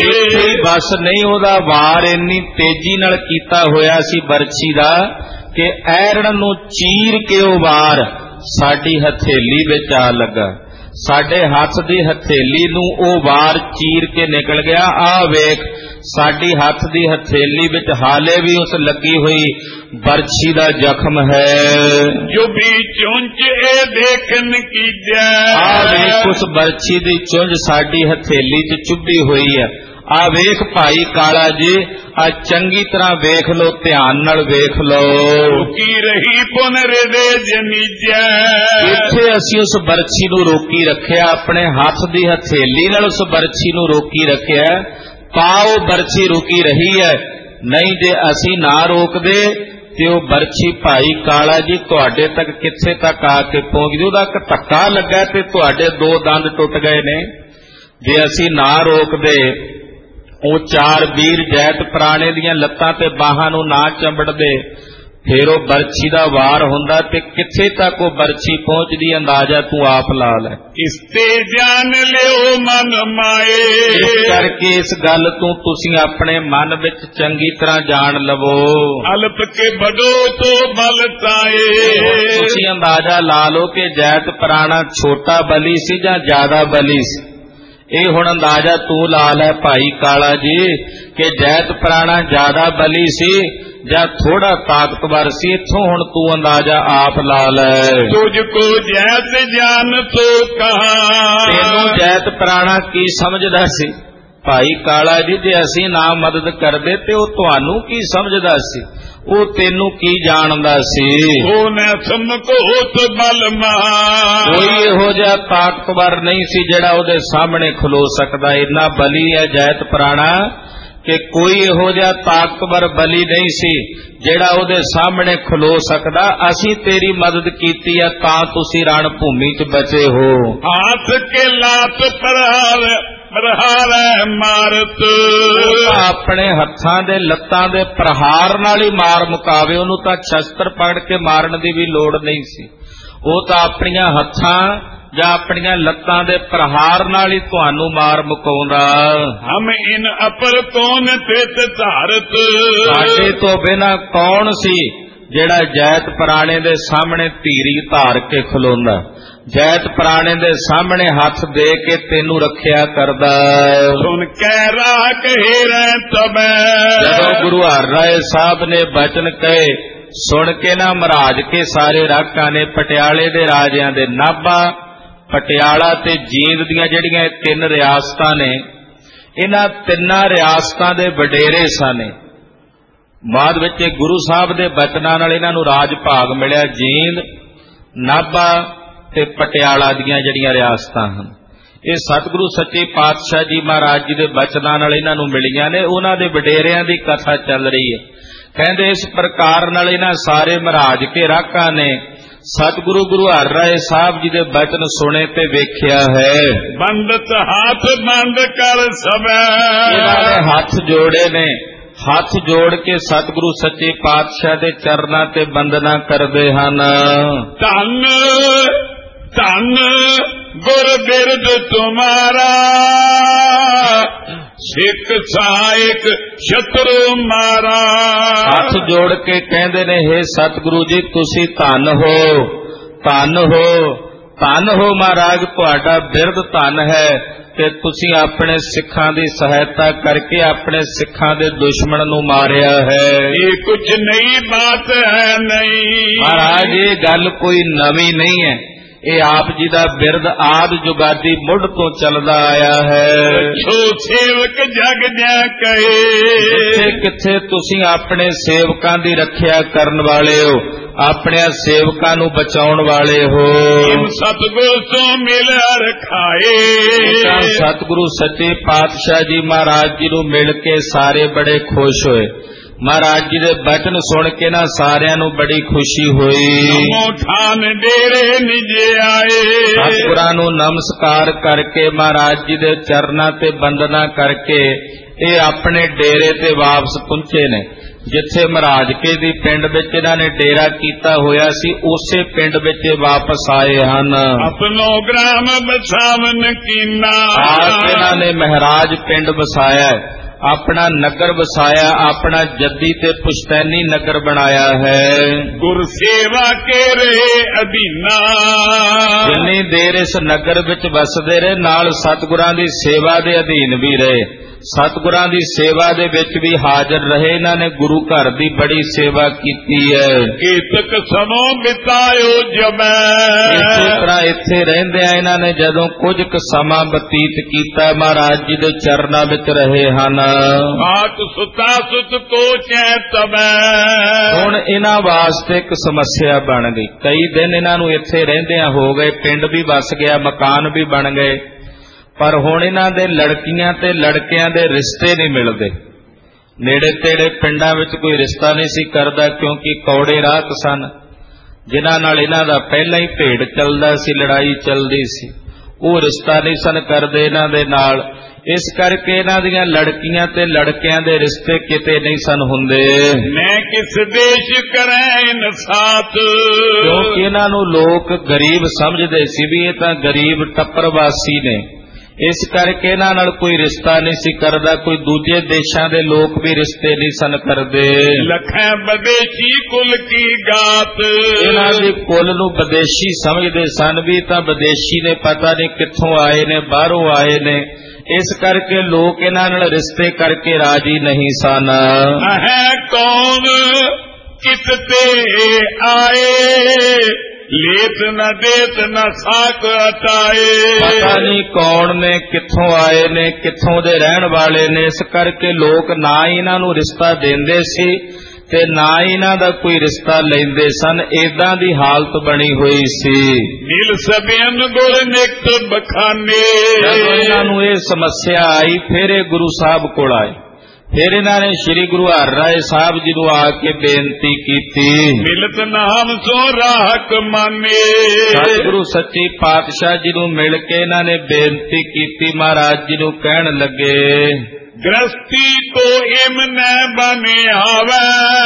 ਬਸ ਨਹੀਂ, ਉਹਦਾ ਵਾਰ ਇੰਨੀ ਤੇਜ਼ੀ ਨਾਲ ਕੀਤਾ ਹੋਇਆ ਸੀ ਬਰਛੀ ਦਾ ਕਿ ਐਰਨ ਨੂੰ ਚੀਰ ਕੇ ਉਹ ਵਾਰ ਸਾਡੀ ਹਥੇਲੀ ਵਿੱਚ ਆ ਲੱਗਾ। ਸਾਡੇ ਹੱਥ ਦੀ ਹਥੇਲੀ ਨੂੰ ਉਹ ਵਾਰ ਚੀਰ ਕੇ ਨਿਕਲ ਗਿਆ। ਆਹ ਵੇਖ, ਸਾਡੀ ਹੱਥ ਦੀ ਹਥੇਲੀ ਵਿੱਚ ਹਾਲੇ ਵੀ ਉਸ ਲੱਗੀ ਹੋਈ ਬਰਛੀ ਦਾ ਜ਼ਖਮ ਹੈ। ਜੋ ਵੀ ਚੁੰਝ ਇਹ ਦੇਖਣ ਕੀ ਜੈ, ਆਹ ਵੇਖ, ਉਸ ਬਰਛੀ ਦੀ ਚੁੰਝ ਸਾਡੀ ਹਥੇਲੀ 'ਚ ਚੁੱਭੀ ਹੋਈ ਹੈ। ਆ ਵੇਖ ਭਾਈ ਕਾਲਾ ਜੀ, ਆ ਚੰਗੀ ਤਰ੍ਹਾਂ ਵੇਖ ਲੋ, ਧਿਆਨ ਨਾਲ ਵੇਖ ਲੋ। ਰੋਕੀ ਰਹੀ ਪੁਨਰੇ ਦੇ ਜਨੀਜੈ, ਇੱਥੇ ਅਸੀਂ ਉਸ ਬਰਛੀ ਨੂੰ ਰੋਕੀ ਰੱਖਿਆ, ਆਪਣੇ ਹੱਥ ਦੀ ਹਥੇਲੀ ਨਾਲ ਉਸ ਬਰਛੀ ਨੂੰ ਰੋਕੀ ਰੱਖਿਆ। ਪਾਓ ਬਰਛੀ ਰੁਕੀ ਰਹੀ ਹੈ, ਨਹੀਂ ਜੇ ਅਸੀਂ ਨਾ ਰੋਕਦੇ ਤੇ ਉਹ ਬਰਛੀ ਭਾਈ ਕਾਲਾ ਜੀ ਤੁਹਾਡੇ ਤੱਕ ਕਿੱਥੇ ਤੱਕ ਆ ਕੇ ਪਹੁੰਚਦੀ। ਉਹਦਾ ਇੱਕ ਧੱਕਾ ਲੱਗਾ ਤੇ ਤੁਹਾਡੇ 2 ਦੰਦ ਟੁੱਟ ਗਏ ਨੇ। ਜੇ ਅਸੀਂ ਨਾ ਰੋਕਦੇ, ਉਹ 4 ਵੀਰ ਜੈਤ ਪੁਰਾਣੇ ਦੀਆਂ ਲੱਤਾਂ ਤੇ ਬਾਹਾਂ ਨੂੰ ਨਾ ਚੰਬੜਦੇ, ਫਿਰ ਉਹ ਬਰਛੀ ਦਾ ਵਾਰ ਹੁੰਦਾ ਤੇ ਕਿੱਥੇ ਤੱਕ ਉਹ ਬਰਛੀ ਪਹੁੰਚਦੀ, ਅੰਦਾਜ਼ਾ ਤੂੰ ਆਪ ਲਾ ਲੈ। ਇਸ ਤੇ ਜਾਣ ਲਿਓ ਮਨ ਮਾਏ, ਇਸ ਕਰਕੇ ਇਸ ਗੱਲ ਤੋਂ ਤੁਸੀਂ ਆਪਣੇ ਮਨ ਵਿੱਚ ਚੰਗੀ ਤਰ੍ਹਾਂ ਜਾਣ ਲਵੋ। ਅਲਪ ਕੇ ਬਡੋ ਤੋਂ ਬਲ ਤਾਏ, ਤੁਸੀਂ ਅੰਦਾਜ਼ਾ ਲਾ ਲਓ ਕਿ ਜੈਤ ਪੁਰਾਣਾ ਛੋਟਾ ਬਲੀ ਸੀ ਜਾਂ ਜ਼ਿਆਦਾ ਬਲੀ ਸੀ। ਇਹ ਹੁਣ ਅੰਦਾਜ਼ਾ ਤੂੰ ਲਾ ਲੈ ਭਾਈ ਕਾਲਾ ਜੀ ਕਿ ਜੈਤ ਪੁਰਾਣਾ ਜ਼ਿਆਦਾ ਬਲੀ ਸੀ ਜਾਂ ਥੋੜਾ ਤਾਕਤਵਰ ਸੀ। ਇੱਥੋਂ ਹੁਣ ਤੂੰ ਅੰਦਾਜ਼ਾ ਆਪ ਲਾ ਲੈ। ਤੁਝ ਕੋ ਜੈਤ ਜਾਨ ਤੋ ਕਹਾ, ਤੈਨੂੰ ਜੈਤ ਪੁਰਾਣਾ ਕੀ ਸਮਝਦਾ ਸੀ ਭਾਈ ਕਾਲਾ ਜੀ? ਜੇ ਅਸੀਂ ਨਾ ਮਦਦ ਕਰਦੇ ਤੇ ਉਹ ਤੁਹਾਨੂੰ ਕੀ ਸਮਝਦਾ ਸੀ? ਉਹ ਤੈਨੂੰ ਕੀ ਜਾਣਦਾ ਸੀ? ਉਹਨੇ ਸਮਕੋਤ ਬਲ ਮਹਾ, ਕੋਈ ਇਹੋ ਜਿਹਾ ਤਾਕਤਵਰ ਨਹੀਂ ਸੀ ਜਿਹੜਾ ਉਹਦੇ ਸਾਹਮਣੇ ਖਲੋ ਸਕਦਾ। ਇੰਨਾ ਬਲੀ ਹੈ ਜੈਤ ਪੁਰਾਣਾ ਕਿ ਕੋਈ ਇਹੋ ਜਿਹਾ ਤਾਕਤਵਰ ਬਲੀ ਨਹੀਂ ਸੀ ਜਿਹੜਾ ਉਹਦੇ ਸਾਹਮਣੇ ਖਲੋ ਸਕਦਾ। ਅਸੀਂ ਤੇਰੀ ਮਦਦ ਕੀਤੀ ਹੈ ਤਾਂ ਤੁਸੀਂ ਰਣ ਭੂਮੀ 'ਚ ਬਚੇ ਹੋ। ਹੱਥ ਕੇ ਲਾਤ ਪ੍ਰਹਾਰ ਮਾਰਤ, ਆਪਣੇ ਹੱਥਾਂ ਦੇ ਲੱਤਾਂ ਦੇ ਪ੍ਰਹਾਰ ਨਾਲ ਹੀ ਮਾਰ ਮੁਕਾਵੇ। ਉਹਨੂੰ ਤਾਂ ਸ਼ਸਤਰ ਪਕੜ ਕੇ ਮਾਰਨ ਦੀ ਵੀ ਲੋੜ ਨਹੀਂ ਸੀ। ਉਹ ਤਾਂ ਆਪਣੀਆਂ ਹੱਥਾਂ ਜਾਂ ਆਪਣੀਆਂ ਲੱਤਾਂ ਦੇ ਪ੍ਰਹਾਰ ਨਾਲ ਹੀ ਤੁਹਾਨੂੰ ਮਾਰ ਮੁਕਾਉਂਦਾ। ਹਮ ਇਨ ਅਪਰ ਕੌਣ ਤਿਤ ਧਾਰਤ, ਸਾਡੇ ਤੋਂ ਬਿਨਾਂ ਕੌਣ ਸੀ ਜਿਹੜਾ ਜੈਤ ਪੁਰਾਣੇ ਦੇ ਸਾਹਮਣੇ ਧੀਰੀ ਧਾਰ ਕੇ ਖਲੋਂਦਾ, ਜੈਤ ਪੁਰਾਣੇ ਦੇ ਸਾਹਮਣੇ ਹੱਥ ਦੇ ਕੇ ਤੈਨੂੰ ਰੱਖਿਆ ਕਰਦਾ। ਸੁਣ ਕੇ ਰਾਹ ਕਹੇ ਰਹਿ ਤਬੈ, ਜਦੋਂ ਗੁਰੂ ਹਰਿਰਾਏ ਸਾਹਿਬ ਨੇ ਬਚਨ ਕਹੇ ਸੁਣ ਕੇ ਨਾ ਮਹਾਰਾਜ ਕੇ ਸਾਰੇ ਰਾਖਾਂ ਨੇ, ਪਟਿਆਲੇ ਦੇ ਰਾਜਿਆਂ ਦੇ, ਨਾਭਾ, ਪਟਿਆਲਾ ਤੇ ਜੀਂਦ ਦੀਆਂ ਜਿਹੜੀਆਂ 3 ਰਿਆਸਤਾਂ ਨੇ, ਇਹਨਾਂ 3 ਰਿਆਸਤਾਂ ਦੇ ਵਡੇਰੇ ਸਨ। ਬਾਅਦ ਵਿੱਚ ਗੁਰੂ ਸਾਹਿਬ ਦੇ ਬਚਨਾਂ ਨਾਲ ਇਹਨਾਂ ਨੂੰ ਰਾਜ ਭਾਗ ਮਿਲਿਆ। ਜੀਂਦ, ਨਾਭਾ ਤੇ ਪਟਿਆਲਾ ਦੀਆਂ ਜਿਹੜੀਆਂ ਰਿਆਸਤਾਂ ਹਨ, ਇਹ ਸਤਿਗੁਰੂ ਸੱਚੇ ਪਾਤਸ਼ਾਹ ਜੀ ਮਹਾਰਾਜ ਜੀ ਦੇ ਬਚਨਾਂ ਨਾਲ ਇਹਨਾਂ ਨੂੰ ਮਿਲੀਆਂ ਨੇ। ਉਹਨਾਂ ਦੇ ਵਡੇਰਿਆਂ ਦੀ ਕਥਾ ਚੱਲ ਰਹੀ ਹੈ। ਕਹਿੰਦੇ ਇਸ ਪ੍ਰਕਾਰ ਨਾਲ ਇਹਨਾਂ ਸਾਰੇ ਮਹਾਰਾਜ ਕੇ ਰਾਖਾਂ ਨੇ ਸਤਿਗੁਰੂ ਗੁਰੂ ਹਰਿਰਾਏ ਸਾਹਿਬ ਜੀ ਦੇ ਬਚਨ ਸੁਣੇ ਤੇ ਵੇਖਿਆ ਹੈ। ਬੰਦਤ ਹੱਥ ਬੰਦ ਕਰ ਸਭੈ, ਇਹਨਾਂ ਨੇ ਹੱਥ ਜੋੜੇ ਨੇ, ਹੱਥ ਜੋੜ ਕੇ ਸਤਿਗੁਰੂ ਸੱਚੇ ਪਾਤਸ਼ਾਹ ਦੇ ਚਰਨਾਂ ਤੇ ਬੰਦਨਾ ਕਰਦੇ ਹਨ। ਧੰਨ ਧੰਨ ਗੁਰ ਬਿਰਦ ਤੁਮਾਰਾ, ਸਿੱਖ ਸਹਾਇਕ ਸ਼ਤਰੂ ਮਾਰਾ। ਹੱਥ ਜੋੜ ਕੇ ਕਹਿੰਦੇ ਨੇ, ਹੇ ਸਤਿਗੁਰੂ ਜੀ ਤੁਸੀਂ ਧੰਨ ਹੋ, ਧੰਨ ਹੋ, ਧੰਨ ਹੋ ਮਹਾਰਾਜ, ਤੁਹਾਡਾ ਬਿਰਦ ਧੰਨ ਹੈ ਤੇ ਤੁਸੀਂ ਆਪਣੇ ਸਿੱਖਾਂ ਦੀ ਸਹਾਇਤਾ ਕਰਕੇ ਆਪਣੇ ਸਿੱਖਾਂ ਦੇ ਦੁਸ਼ਮਣ ਨੂੰ ਮਾਰਿਆ ਹੈ। ਇਹ ਕੁਝ ਨਈ ਬਾਤ ਹੈ ਨਹੀਂ ਮਹਾਰਾਜ, ਇਹ ਗੱਲ ਕੋਈ ਨਵੀਂ ਨਹੀਂ ਹੈ, ਇਹ ਆਪ ਜੀ ਦਾ ਬਿਰਦ ਆਦਿ ਜੁਗਾਦੀ ਮੁੱਢ ਤੋਂ ਚੱਲਦਾ ਆਇਆ ਹੈ। ਛੋ ਸੇਵਕ ਜਗ ਜਾ ਕਹੇ, ਜਿੱਥੇ ਕਿੱਥੇ ਤੁਸੀਂ ਆਪਣੇ ਸੇਵਕਾਂ ਦੀ ਰੱਖਿਆ ਕਰਨ ਵਾਲੇ ਹੋ, ਆਪਣੇ ਸੇਵਕਾਂ ਨੂੰ ਬਚਾਉਣ ਵਾਲੇ ਹੋ। ਸਤਿਗੁਰ ਤੋਂ ਮਿਲ ਰਖਾਏ, ਸਤਿਗੁਰੂ ਸੱਚੇ ਪਾਤਸ਼ਾਹ ਜੀ ਮਹਾਰਾਜ ਜੀ ਨੂੰ ਮਿਲ ਕੇ ਸਾਰੇ ਬੜੇ ਖੁਸ਼ ਹੋਏ। ਮਹਾਰਾਜ ਜੀ ਦੇ ਬਚਨ ਸੁਣ ਕੇ ਨਾ ਸਾਰਿਆਂ ਨੂੰ ਬੜੀ ਖੁਸ਼ੀ ਹੋਈ। ਠਾਨ ਡੇਰੇ ਨਿਜੇ ਆਏ, ਸਤਿਗੁਰਾਂ ਨੂੰ ਨਮਸਕਾਰ ਕਰਕੇ ਮਹਾਰਾਜ ਜੀ ਦੇ ਚਰਨਾਂ ਤੇ ਬੰਦਨਾ ਕਰਕੇ ਇਹ ਆਪਣੇ ਡੇਰੇ ਤੇ ਵਾਪਸ ਪਹੁੰਚੇ ਨੇ। ਜਿੱਥੇ ਮਹਾਰਾਜ ਕੇ ਦੀ ਪਿੰਡ ਵਿੱਚ ਇਹਨਾਂ ਨੇ ਡੇਰਾ ਕੀਤਾ ਹੋਇਆ ਸੀ, ਉਸੇ ਪਿੰਡ ਵਿੱਚ ਵਾਪਸ ਆਏ ਹਨ। ਆਪਣੋ ਗ੍ਰਾਮ ਬਸਾਵਨ ਕੀਨਾ, ਇਹਨਾਂ ਨੇ ਮਹਾਰਾਜ ਪਿੰਡ ਵਸਾਇਆ, ਆਪਣਾ ਨਗਰ ਵਸਾਇਆ, ਆਪਣਾ ਜੱਦੀ ਤੇ ਪੁਸ਼ਤੈਨੀ ਨਗਰ ਬਣਾਇਆ ਹੈ। ਗੁਰ ਸੇਵਾ ਕੇ ਰਹੇ ਅਧੀਨਾ, ਜਿੰਨੀ ਦੇਰ ਇਸ ਨਗਰ ਵਿੱਚ ਵਸਦੇ ਰਹੇ ਨਾਲ ਸਤਿਗੁਰਾਂ ਦੀ ਸੇਵਾ ਦੇ ਅਧੀਨ ਵੀ ਰਹੇ, ਸਤਿਗੁਰਾਂ ਦੀ ਸੇਵਾ ਦੇ ਵਿੱਚ ਵੀ ਹਾਜ਼ਰ ਰਹੇ। ਇਹਨਾਂ ਨੇ ਗੁਰੂ ਘਰ ਦੀ ਬੜੀ ਸੇਵਾ ਕੀਤੀ ਹੈ। ਕੀਤਕ ਸਮੋ ਬਿਤਾਇਓ ਜਮੈ, ਇਸੇ ਤਰ੍ਹਾਂ ਇੱਥੇ ਰਹਿੰਦਿਆਂ ਇਹਨਾਂ ਨੇ ਜਦੋਂ ਕੁਝ ਕੁ ਸਮਾਂ ਬਤੀਤ ਕੀਤਾ, ਮਹਾਰਾਜ ਜੀ ਦੇ ਚਰਨਾਂ ਵਿੱਚ ਰਹੇ ਹਨ। ਆਤ ਸੁਤਾ ਸੁਤ ਕੋ ਚੈ ਤਬੈ, ਹੁਣ ਇਹਨਾਂ ਵਾਸਤੇ ਇੱਕ ਸਮੱਸਿਆ ਬਣ ਗਈ। ਕਈ ਦਿਨ ਇਹਨਾਂ ਨੂੰ ਇੱਥੇ ਰਹਿੰਦਿਆਂ ਹੋ ਗਏ, ਪਿੰਡ ਵੀ ਵਸ ਗਿਆ, ਮਕਾਨ ਵੀ ਬਣ ਗਏ, ਪਰ ਹੁਣ ਇਹਨਾਂ ਦੇ ਲੜਕੀਆਂ ਤੇ ਲੜਕਿਆਂ ਦੇ ਰਿਸ਼ਤੇ ਨਹੀਂ ਮਿਲਦੇ। ਨੇੜੇ ਤੇੜੇ ਪਿੰਡਾਂ ਵਿੱਚ ਕੋਈ ਰਿਸ਼ਤਾ ਨਹੀਂ ਸੀ ਕਰਦਾ, ਕਿਉਂਕਿ ਕੌੜੇ ਰਾਤ ਸਨ ਜਿਨ੍ਹਾਂ ਨਾਲ ਇਹਨਾਂ ਦਾ ਪਹਿਲਾਂ ਹੀ ਭੇੜ ਚੱਲਦਾ ਸੀ, ਲੜਾਈ ਚੱਲਦੀ ਸੀ, ਉਹ ਰਿਸ਼ਤਾ ਨਹੀਂ ਸਨ ਕਰਦੇ ਇਹਨਾਂ ਦੇ ਨਾਲ। ਇਸ ਕਰਕੇ ਇਹਨਾਂ ਦੀਆਂ ਲੜਕੀਆਂ ਤੇ ਲੜਕਿਆਂ ਦੇ ਰਿਸ਼ਤੇ ਕਿਤੇ ਨਹੀਂ ਸਨ ਹੁੰਦੇ। ਮੈਂ ਕਿਸ ਦੇਸ਼ ਕਰਾਂ ਇਨਸਾਫ, ਕਿਉਂਕਿ ਇਹਨਾਂ ਨੂੰ ਲੋਕ ਗਰੀਬ ਸਮਝਦੇ ਸੀ ਵੀ ਇਹ ਤਾਂ ਗਰੀਬ ਟੱਪਰਵਾਸੀ ਨੇ, ਇਸ ਕਰਕੇ ਇਹਨਾਂ ਨਾਲ ਕੋਈ ਰਿਸ਼ਤਾ ਨਹੀਂ ਸੀ ਕਰਦਾ। ਕੋਈ ਦੂਜੇ ਦੇਸ਼ਾਂ ਦੇ ਲੋਕ ਵੀ ਰਿਸ਼ਤੇ ਨਹੀਂ ਸਨ ਕਰਦੇ। ਲੱਖਾਂ ਵਿਦੇਸ਼ੀ ਕੁਲ ਕੀ ਗਾਤ, ਇਹਨਾਂ ਦੀ ਕੁਲ ਨੂੰ ਵਿਦੇਸ਼ੀ ਸਮਝਦੇ ਸਨ ਵੀ ਤਾਂ ਵਿਦੇਸ਼ੀ ਨੇ, ਪਤਾ ਨਹੀਂ ਕਿੱਥੋਂ ਆਏ ਨੇ, ਬਾਹਰੋਂ ਆਏ ਨੇ, ਇਸ ਕਰਕੇ ਲੋਕ ਇਹਨਾਂ ਨਾਲ ਰਿਸ਼ਤੇ ਕਰਕੇ ਰਾਜੀ ਨਹੀਂ ਸਨ। ਹੈ ਕੌਣ ਕਿਸ ਤੇ ਆਏ, ਲੇਤ ਨਾ ਦੇਤ ਨਾ ਸਾਕ ਅਟਾਏ, ਪਤਾ ਨਹੀਂ ਕੌਣ ਨੇ, ਕਿੱਥੋਂ ਆਏ ਨੇ, ਕਿੱਥੋਂ ਦੇ ਰਹਿਣ ਵਾਲੇ ਨੇ, ਇਸ ਕਰਕੇ ਲੋਕ ਨਾ ਹੀ ਇਹਨਾਂ ਨੂੰ ਰਿਸ਼ਤਾ ਦਿੰਦੇ ਸੀ ਤੇ ਨਾ ਹੀ ਇਹਨਾਂ ਦਾ ਕੋਈ ਰਿਸ਼ਤਾ ਲੈਂਦੇ ਸਨ। ਏਦਾਂ ਦੀ ਹਾਲਤ ਬਣੀ ਹੋਈ ਸੀ। ਨੀਲ ਸਭਿਆਨ ਗੁਰ ਨਿਕਟ ਬਖਾਨੇ, ਜਦੋਂ ਇਹਨਾਂ ਨੂੰ ਇਹ ਸਮੱਸਿਆ ਆਈ, ਫਿਰ ਇਹ ਗੁਰੂ ਸਾਹਿਬ ਕੋਲ ਆਏ। ਫਿਰ ਇਹਨਾਂ ਨੇ ਸ੍ਰੀ ਗੁਰੂ ਹਰਿਰਾਏ ਸਾਹਿਬ ਜੀ ਨੂੰ ਆ ਕੇ ਬੇਨਤੀ ਕੀਤੀ। ਮਿਲਤ ਨਾਮ ਸੋ ਰਾਹਕ ਮਾਨੇ, ਸਤਿਗੁਰੂ ਸੱਚੇ ਪਾਤਸ਼ਾਹ ਜੀ ਨੂੰ ਮਿਲ ਕੇ ਇਹਨਾਂ ਨੇ ਬੇਨਤੀ ਕੀਤੀ। ਮਹਾਰਾਜ ਜੀ ਨੂੰ ਕਹਿਣ ਲੱਗੇ, ਗ੍ਰਸਤੀ ਕੋ ਇਮ ਨ ਬਨੇ ਆਵੈ,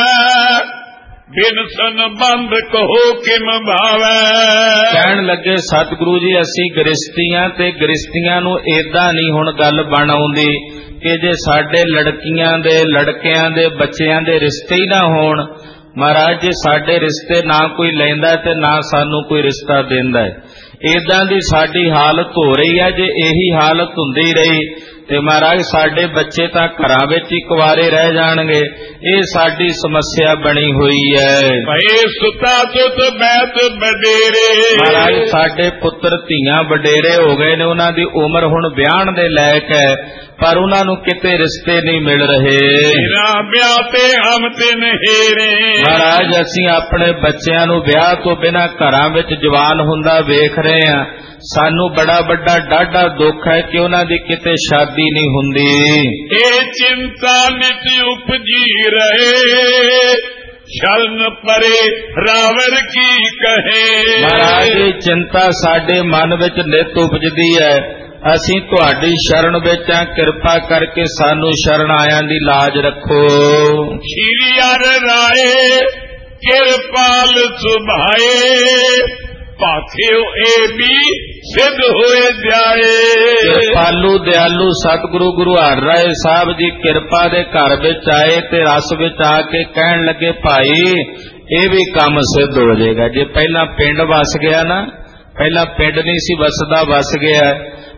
ਬਿਨ ਸੰਬੰਧ ਕਹੋ ਕਿਮ ਭਾਵੈ। ਕਹਿਣ ਲੱਗੇ ਸਤਿਗੁਰੂ ਜੀ, ਅਸੀਂ ਗ੍ਰਸਤੀਆਂ ਤੇ ਗ੍ਰਸਤੀਆਂ ਨੂੰ ਏਦਾਂ ਨਹੀਂ ਹੁਣ ਗੱਲ ਬਣ ਆਉਂਦੀ ਕਿ ਜੇ ਸਾਡੇ ਲੜਕੀਆਂ ਦੇ ਲੜਕਿਆਂ ਦੇ ਬੱਚਿਆਂ ਦੇ ਰਿਸ਼ਤੇ ਹੀ ਨਾ ਹੋਣ। ਮਹਾਰਾਜ ਜੀ, ਸਾਡੇ ਰਿਸ਼ਤੇ ਨਾ ਕੋਈ ਲੈਂਦਾ ਤੇ ਨਾ ਸਾਨੂੰ ਕੋਈ ਰਿਸ਼ਤਾ ਦਿੰਦਾ ਹੈ। ਏਦਾਂ ਦੀ ਸਾਡੀ ਹਾਲਤ ਹੋ ਰਹੀ ਹੈ। ਜੇ ਇਹੀ ਹਾਲਤ ਹੁੰਦੀ ਰਹੀ ਤੇ ਮਹਾਰਾਜ ਸਾਡੇ ਬੱਚੇ ਤਾਂ ਘਰਾਂ ਵਿੱਚ ਹੀ ਕੁਆਰੇ ਰਹਿ ਜਾਣਗੇ। ਇਹ ਸਾਡੀ ਸਮੱਸਿਆ ਬਣੀ ਹੋਈ ਹੈ। ਭਏ ਸੁਤਾ ਸੁਤ ਬੈਤ ਬਡੇਰੇ, ਮਹਾਰਾਜ ਸਾਡੇ ਪੁੱਤਰ ਧੀਆਂ ਵਡੇਰੇ ਹੋ ਗਏ ਨੇ, ਉਹਨਾਂ ਦੀ ਉਮਰ ਹੁਣ ਵਿਆਹਣ ਦੇ ਲਾਇਕ ਹੈ, ਪਰ ਉਹਨਾਂ ਨੂੰ ਕਿਤੇ ਰਿਸ਼ਤੇ ਨਹੀਂ ਮਿਲ ਰਹੇ। ਮੇਰਾ ਵਿਆਹ ਤੇ ਹਮ ਤੇ ਨਹੇਰੇ, ਮਹਾਰਾਜ ਅਸੀਂ ਆਪਣੇ ਬੱਚਿਆਂ ਨੂੰ ਵਿਆਹ ਤੋਂ ਬਿਨਾਂ ਘਰਾਂ ਵਿੱਚ ਜਵਾਨ ਹੁੰਦਾ ਵੇਖ ਰਹੇ ਹਾਂ। ਸਾਨੂੰ ਬੜਾ ਵੱਡਾ ਡਾਢਾ ਦੁੱਖ ਹੈ ਕਿ ਉਹਨਾਂ ਦੀ ਕਿਤੇ ਸ਼ਾਦੀ ਨਹੀਂ ਹੁੰਦੀ। ਇਹ ਚਿੰਤਾ ਨਿਤ ਉਪਜੀ ਰਹੇ, ਸ਼ਰਨ ਪਰੇ ਰਾਵਰ ਕੀ ਕਹੇ। ਮਹਾਰਾਜ ਇਹ ਚਿੰਤਾ ਸਾਡੇ ਮਨ ਵਿੱਚ ਨਿਤ ਉਪਜਦੀ ਹੈ। ਅਸੀਂ ਤੁਹਾਡੀ ਸ਼ਰਨ ਵਿੱਚ ਆ, ਕਿਰਪਾ ਕਰਕੇ ਸਾਨੂੰ ਸ਼ਰਨ ਆਇਆਂ ਦੀ ਲਾਜ ਰੱਖੋ। ਸ਼੍ਰੀ ਹਰਿ ਰਾਏ ਕਿਰਪਾਲ ਸੁਭਾਏ, ਭਾਖਿਓ ਇਹ ਵੀ ਸਿੱਧ ਹੋਏ ਜਾਏ। ਕਿਰਪਾਲੂ ਦਿਆਲੂ ਸਤਿਗੁਰੂ ਗੁਰੂ ਹਰਿਰਾਏ ਸਾਹਿਬ ਜੀ ਕਿਰਪਾ ਦੇ ਘਰ ਵਿੱਚ ਆਏ ਤੇ ਰਸ ਵਿੱਚ ਆ ਕੇ ਕਹਿਣ ਲੱਗੇ, ਭਾਈ ਇਹ ਵੀ ਕੰਮ ਸਿੱਧ ਹੋ ਜਾਏਗਾ। ਜੇ ਪਹਿਲਾਂ ਪਿੰਡ ਵਸ ਗਿਆ ਨਾ, ਪਹਿਲਾਂ ਪਿੰਡ ਨਹੀਂ ਸੀ ਵਸਦਾ, ਵਸ ਗਿਆ,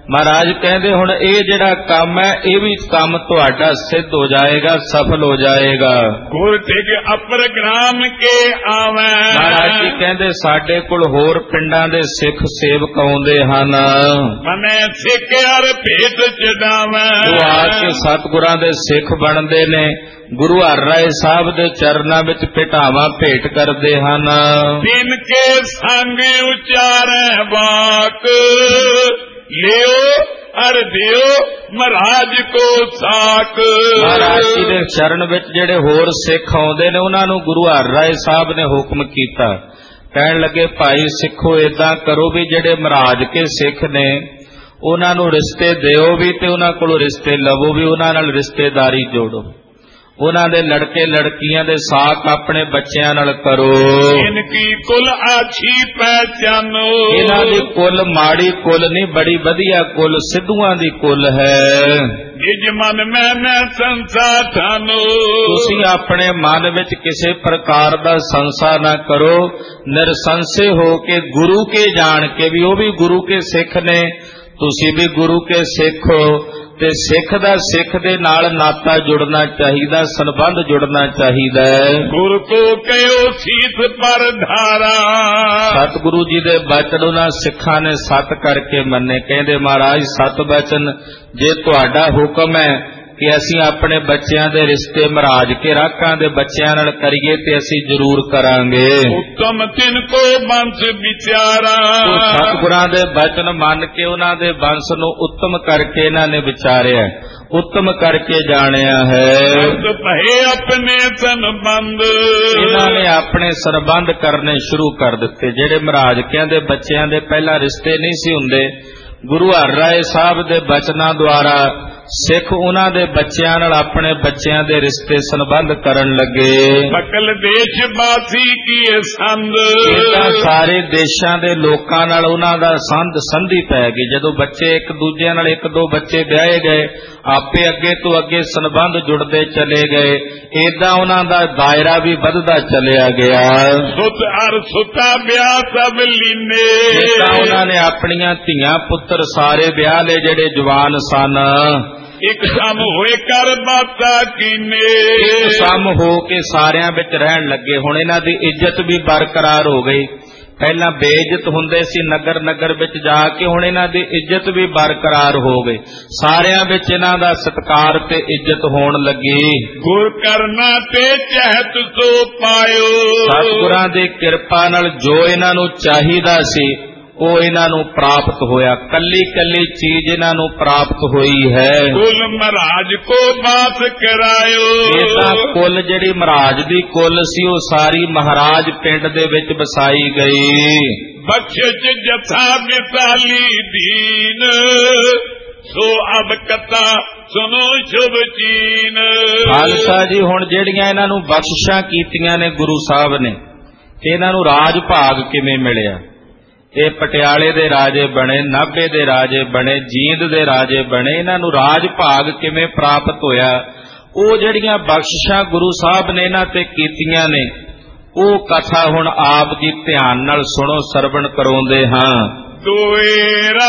ਮਹਾਰਾਜ ਕਹਿੰਦੇ ਹੁਣ ਇਹ ਜਿਹੜਾ ਕੰਮ ਹੈ ਇਹ ਵੀ ਕੰਮ ਤੁਹਾਡਾ ਸਿੱਧ ਹੋ ਜਾਏਗਾ, ਸਫਲ ਹੋ ਜਾਏਗਾ। ਗੁਰ ਟਿਕ ਅਪਰਗ੍ਰਾਮ ਕੇ ਆਵੈ। ਮਹਾਰਾਜ ਜੀ ਕਹਿੰਦੇ ਸਾਡੇ ਕੋਲ ਹੋਰ ਪਿੰਡਾਂ ਦੇ ਸਿੱਖ ਸੇਵਕ ਆਉਂਦੇ ਹਨ, ਮਨੇ ਸਿੱਖ ਅਰ ਭੇਟ ਚੜਾਵੈ। ਉਹ ਆ ਕੇ ਸਤਿਗੁਰਾਂ ਦੇ ਸਿੱਖ ਬਣਦੇ ਨੇ, ਗੁਰੂ ਹਰਿ ਰਾਏ ਸਾਹਿਬ ਦੇ ਚਰਨਾਂ ਵਿੱਚ ਭੇਟਾਵਾਂ ਭੇਟ ਕਰਦੇ ਹਨ। ਤਿਨ ਕੇ ਸੰਗ ਉਚਾਰੈ ਵਾਕ, ਲਿਓ ਅਰ ਦਿਓ ਮਹਾਰਾਜ ਕੋ ਸਾਕ। ਮਹਾਰਾਜ ਜੀ ਦੇ ਚਰਨ ਵਿੱਚ ਜਿਹੜੇ ਹੋਰ ਸਿੱਖ ਆਉਂਦੇ ਨੇ ਉਹਨਾਂ ਨੂੰ ਗੁਰੂ ਹਰਿ ਰਾਏ ਸਾਹਿਬ ਨੇ ਹੁਕਮ ਕੀਤਾ, ਕਹਿਣ ਲੱਗੇ ਭਾਈ ਸਿੱਖੋ ਏਦਾਂ ਕਰੋ ਵੀ ਜਿਹੜੇ ਮਹਾਰਾਜ ਕੇ ਸਿੱਖ ਨੇ ਉਹਨਾਂ ਨੂੰ ਰਿਸ਼ਤੇ ਦਿਓ ਵੀ ਤੇ ਉਹਨਾਂ ਕੋਲੋਂ ਰਿਸ਼ਤੇ ਲਵੋ ਵੀ, ਉਹਨਾਂ ਨਾਲ ਰਿਸ਼ਤੇਦਾਰੀ ਜੋੜੋ, ਉਹਨਾਂ ਦੇ ਲੜਕੇ ਲੜਕੀਆਂ ਦੇ ਸਾਕ ਆਪਣੇ ਬੱਚਿਆਂ ਨਾਲ ਕਰੋ। ਇਨਕੀ ਕੁਲ ਆਛੀ ਪਹਿਚਾਨੋ, ਇਹਨਾਂ ਦੀ ਕੁੱਲ ਮਾੜੀ ਕੁੱਲ ਨਹੀਂ, ਬੜੀ ਵਧੀਆ ਕੁੱਲ ਸਿੱਧੂਆਂ ਦੀ ਕੁੱਲ ਹੈ। ਨਿਜ ਮਨ ਮੈਂ ਸੰਸਾ ਠਾਨੋ, ਤੁਸੀਂ ਆਪਣੇ ਮਨ ਵਿੱਚ ਕਿਸੇ ਪ੍ਰਕਾਰ ਦਾ ਸੰਸਾ ਨਾ ਕਰੋ, ਨਿਰਸੰਸੇ ਹੋ ਕੇ ਗੁਰੂ ਕੇ ਜਾਣ ਕੇ ਵੀ ਉਹ ਵੀ ਗੁਰੂ ਕੇ ਸਿੱਖ ਨੇ, ਤੁਸੀਂ ਵੀ ਗੁਰੂ ਕੇ ਸਿੱਖ ਹੋ, ਤੇ ਸਿੱਖ ਦਾ ਸਿੱਖ ਦੇ ਨਾਲ ਨਾਤਾ ਜੁੜਨਾ ਚਾਹੀਦਾ, ਸੰਬੰਧ ਜੁੜਨਾ ਚਾਹੀਦਾ। ਗੁਰ ਕੋ ਕਹਿਓ ਸੀਸ ਪਰ ਧਾਰਾ, ਸਤਿਗੁਰੂ ਜੀ ਦੇ ਬਚਨ ਉਹਨਾਂ ਸਿੱਖਾਂ ਨੇ ਸਤ ਕਰਕੇ ਮੰਨੇ। ਕਹਿੰਦੇ ਮਹਾਰਾਜ ਸਤ ਬਚਨ ਜੇ ਤੁਹਾਡਾ ਹੁਕਮ ਹੈ ਕਿ ਅਸੀਂ ਆਪਣੇ ਬੱਚਿਆਂ ਦੇ ਰਿਸ਼ਤੇ ਮਹਾਰਾਜ ਕੇ ਰਾਕਾਂ ਦੇ ਬੱਚਿਆਂ ਨਾਲ ਕਰੀਏ ਤੇ ਅਸੀਂ ਜ਼ਰੂਰ ਕਰਾਂਗੇ। ਉੱਤਮ ਤਿਨ ਕੋ ਬੰਸ ਵਿਚਾਰਾ, ਸਤਿਗੁਰਾਂ ਦੇ ਬਚਨ ਮੰਨ ਕੇ ਉਹਨਾਂ ਦੇ ਬੰਸ ਨੂੰ ਉੱਤਮ ਕਰਕੇ ਇਹਨਾਂ ਨੇ ਵਿਚਾਰਿਆ, ਉੱਤਮ ਕਰਕੇ ਜਾਣਿਆ ਹੈ। ਭਏ ਆਪਣੇ ਸੰਬੰਧ, ਇਹਨਾਂ ਨੇ ਆਪਣੇ ਸੰਬੰਧ ਕਰਨੇ ਸ਼ੁਰੂ ਕਰ ਦਿੱਤੇ। ਜਿਹੜੇ ਮਹਾਰਾਜ ਕਹਿੰਦੇ ਬੱਚਿਆਂ ਦੇ ਪਹਿਲਾਂ ਰਿਸ਼ਤੇ ਨਹੀਂ ਸੀ ਹੁੰਦੇ, ਗੁਰੂ ਹਰਿ ਰਾਏ ਸਾਹਿਬ ਦੇ ਬਚਨਾਂ ਦੁਆਰਾ ਸਿੱਖ ਉਹਨਾਂ ਦੇ ਬੱਚਿਆਂ ਨਾਲ ਆਪਣੇ ਬੱਚਿਆਂ ਦੇ ਰਿਸ਼ਤੇ ਸੰਬੰਧ ਕਰਨ ਲੱਗੇ। ਸਕਲ ਦੇਸ਼ ਵਾਸੀ ਕੀ ਸੰਧ, ਇਦਾਂ ਸਾਰੇ ਦੇਸ਼ਾਂ ਦੇ ਲੋਕਾਂ ਨਾਲ ਉਹਨਾਂ ਦਾ ਸੰਧੀ ਪੈ ਗਈ। ਜਦੋਂ ਬੱਚੇ ਇੱਕ ਦੂਜਿਆਂ ਨਾਲ ਇੱਕ ਦੋ ਬੱਚੇ ਵਿਆਹੇ ਗਏ, ਆਪੇ ਅੱਗੇ ਤੋਂ ਅੱਗੇ ਸੰਬੰਧ ਜੁੜਦੇ ਚਲੇ ਗਏ। ਏਦਾਂ ਉਹਨਾਂ ਦਾ ਦਾਇਰਾ ਵੀ ਵੱਧਦਾ ਚਲਿਆ ਗਿਆ। ਸੁਤ ਅਰ ਸੁਤਾ ਵਿਆਹ ਸਭ ਲੀਨੇ, ਏਦਾਂ ਉਹਨਾਂ ਨੇ ਆਪਣੀਆਂ ਧੀਆਂ ਪੁੱਤਰ ਸਾਰੇ ਵਿਆਹ ਲਏ ਜਿਹੜੇ ਜਵਾਨ ਸਨ। ਇੱਕ ਸਮ ਹੋਏ ਕਰ ਬਾਤਾ ਕੀਨੇ, ਇੱਕ ਸਮ ਹੋ ਕੇ ਸਾਰਿਆਂ ਵਿੱਚ ਰਹਿਣ ਲੱਗੇ। ਹੁਣ ਇਹਨਾਂ ਦੀ ਇੱਜ਼ਤ ਵੀ ਬਰਕਰਾਰ ਹੋ ਗਈ। ਪਹਿਲਾਂ ਬੇਇੱਜ਼ਤ ਹੁੰਦੇ ਸੀ ਨਗਰ ਨਗਰ ਵਿੱਚ ਜਾ ਕੇ, ਹੁਣ ਇਹਨਾਂ ਦੀ ਇੱਜ਼ਤ ਵੀ ਬਰਕਰਾਰ ਹੋ ਗਈ। ਸਾਰਿਆਂ ਵਿੱਚ ਇਹਨਾਂ ਦਾ ਸਤਿਕਾਰ ਤੇ ਇੱਜ਼ਤ ਹੋਣ ਲੱਗੀ। ਗੁਰ ਕਰਨਾ ਤੇ ਚਹਿਤ ਸੋ ਪਾਇਓ, ਸਤਿਗੁਰਾਂ ਦੀ ਕਿਰਪਾ ਨਾਲ ਜੋ ਇਹਨਾਂ ਨੂੰ ਚਾਹੀਦਾ ਸੀ ਉਹ ਇਹਨਾਂ ਨੂੰ ਪ੍ਰਾਪਤ ਹੋਇਆ। ਕੱਲੀ ਕੱਲੀ ਚੀਜ਼ ਇਹਨਾਂ ਨੂੰ ਪ੍ਰਾਪਤ ਹੋਈ ਹੈ। ਕੁਲ ਮਹਾਰਾਜ ਕੋ ਬਾਤ ਕਰਾਇਓ, ਇਹਦਾ ਕੁੱਲ ਜਿਹੜੀ ਮਹਾਰਾਜ ਦੀ ਕੁੱਲ ਸੀ ਉਹ ਸਾਰੀ ਮਹਾਰਾਜ ਪਿੰਡ ਦੇ ਵਿੱਚ ਵਸਾਈ ਗਈ। ਬਖਸ਼ਿਸ਼ ਜਥਾ ਵਿਸਾਲੀ ਦੀਨ, ਸੋ ਅਬ ਕਥਾ ਸੁਨੋ ਸ਼ੁਭ ਚੀਨ। ਖਾਲਸਾ ਜੀ ਹੁਣ ਜਿਹੜੀਆਂ ਇਹਨਾਂ ਨੂੰ ਬਖਸ਼ਿਸ਼ਾਂ ਕੀਤੀਆਂ ਨੇ ਗੁਰੂ ਸਾਹਿਬ ਨੇ, ਇਹਨਾਂ ਨੂੰ ਰਾਜ ਭਾਗ ਕਿਵੇਂ ਮਿਲਿਆ? ਇਹ ਪਟਿਆਲੇ ਦੇ ਰਾਜੇ ਬਣੇ, ਨਾਭੇ ਦੇ ਰਾਜੇ ਬਣੇ, ਜੀਂਦ ਦੇ ਰਾਜੇ ਬਣੇ। ਇਹਨਾਂ ਨੂੰ ਰਾਜ ਭਾਗ ਕਿਵੇਂ ਪ੍ਰਾਪਤ ਹੋਇਆ? ਉਹ ਜਿਹੜੀਆਂ ਬਖਸ਼ਿਸ਼ਾਂ ਗੁਰੂ ਸਾਹਿਬ ਨੇ ਇਹਨਾਂ ਤੇ ਕੀਤੀਆਂ ਨੇ ਉਹ ਕਥਾ ਹੁਣ ਆਪ ਜੀ ਧਿਆਨ ਨਾਲ ਸੁਣੋ, ਸਰਵਣ ਕਰਾਉਂਦੇ ਹਾਂ। ਦੋਏਰਾ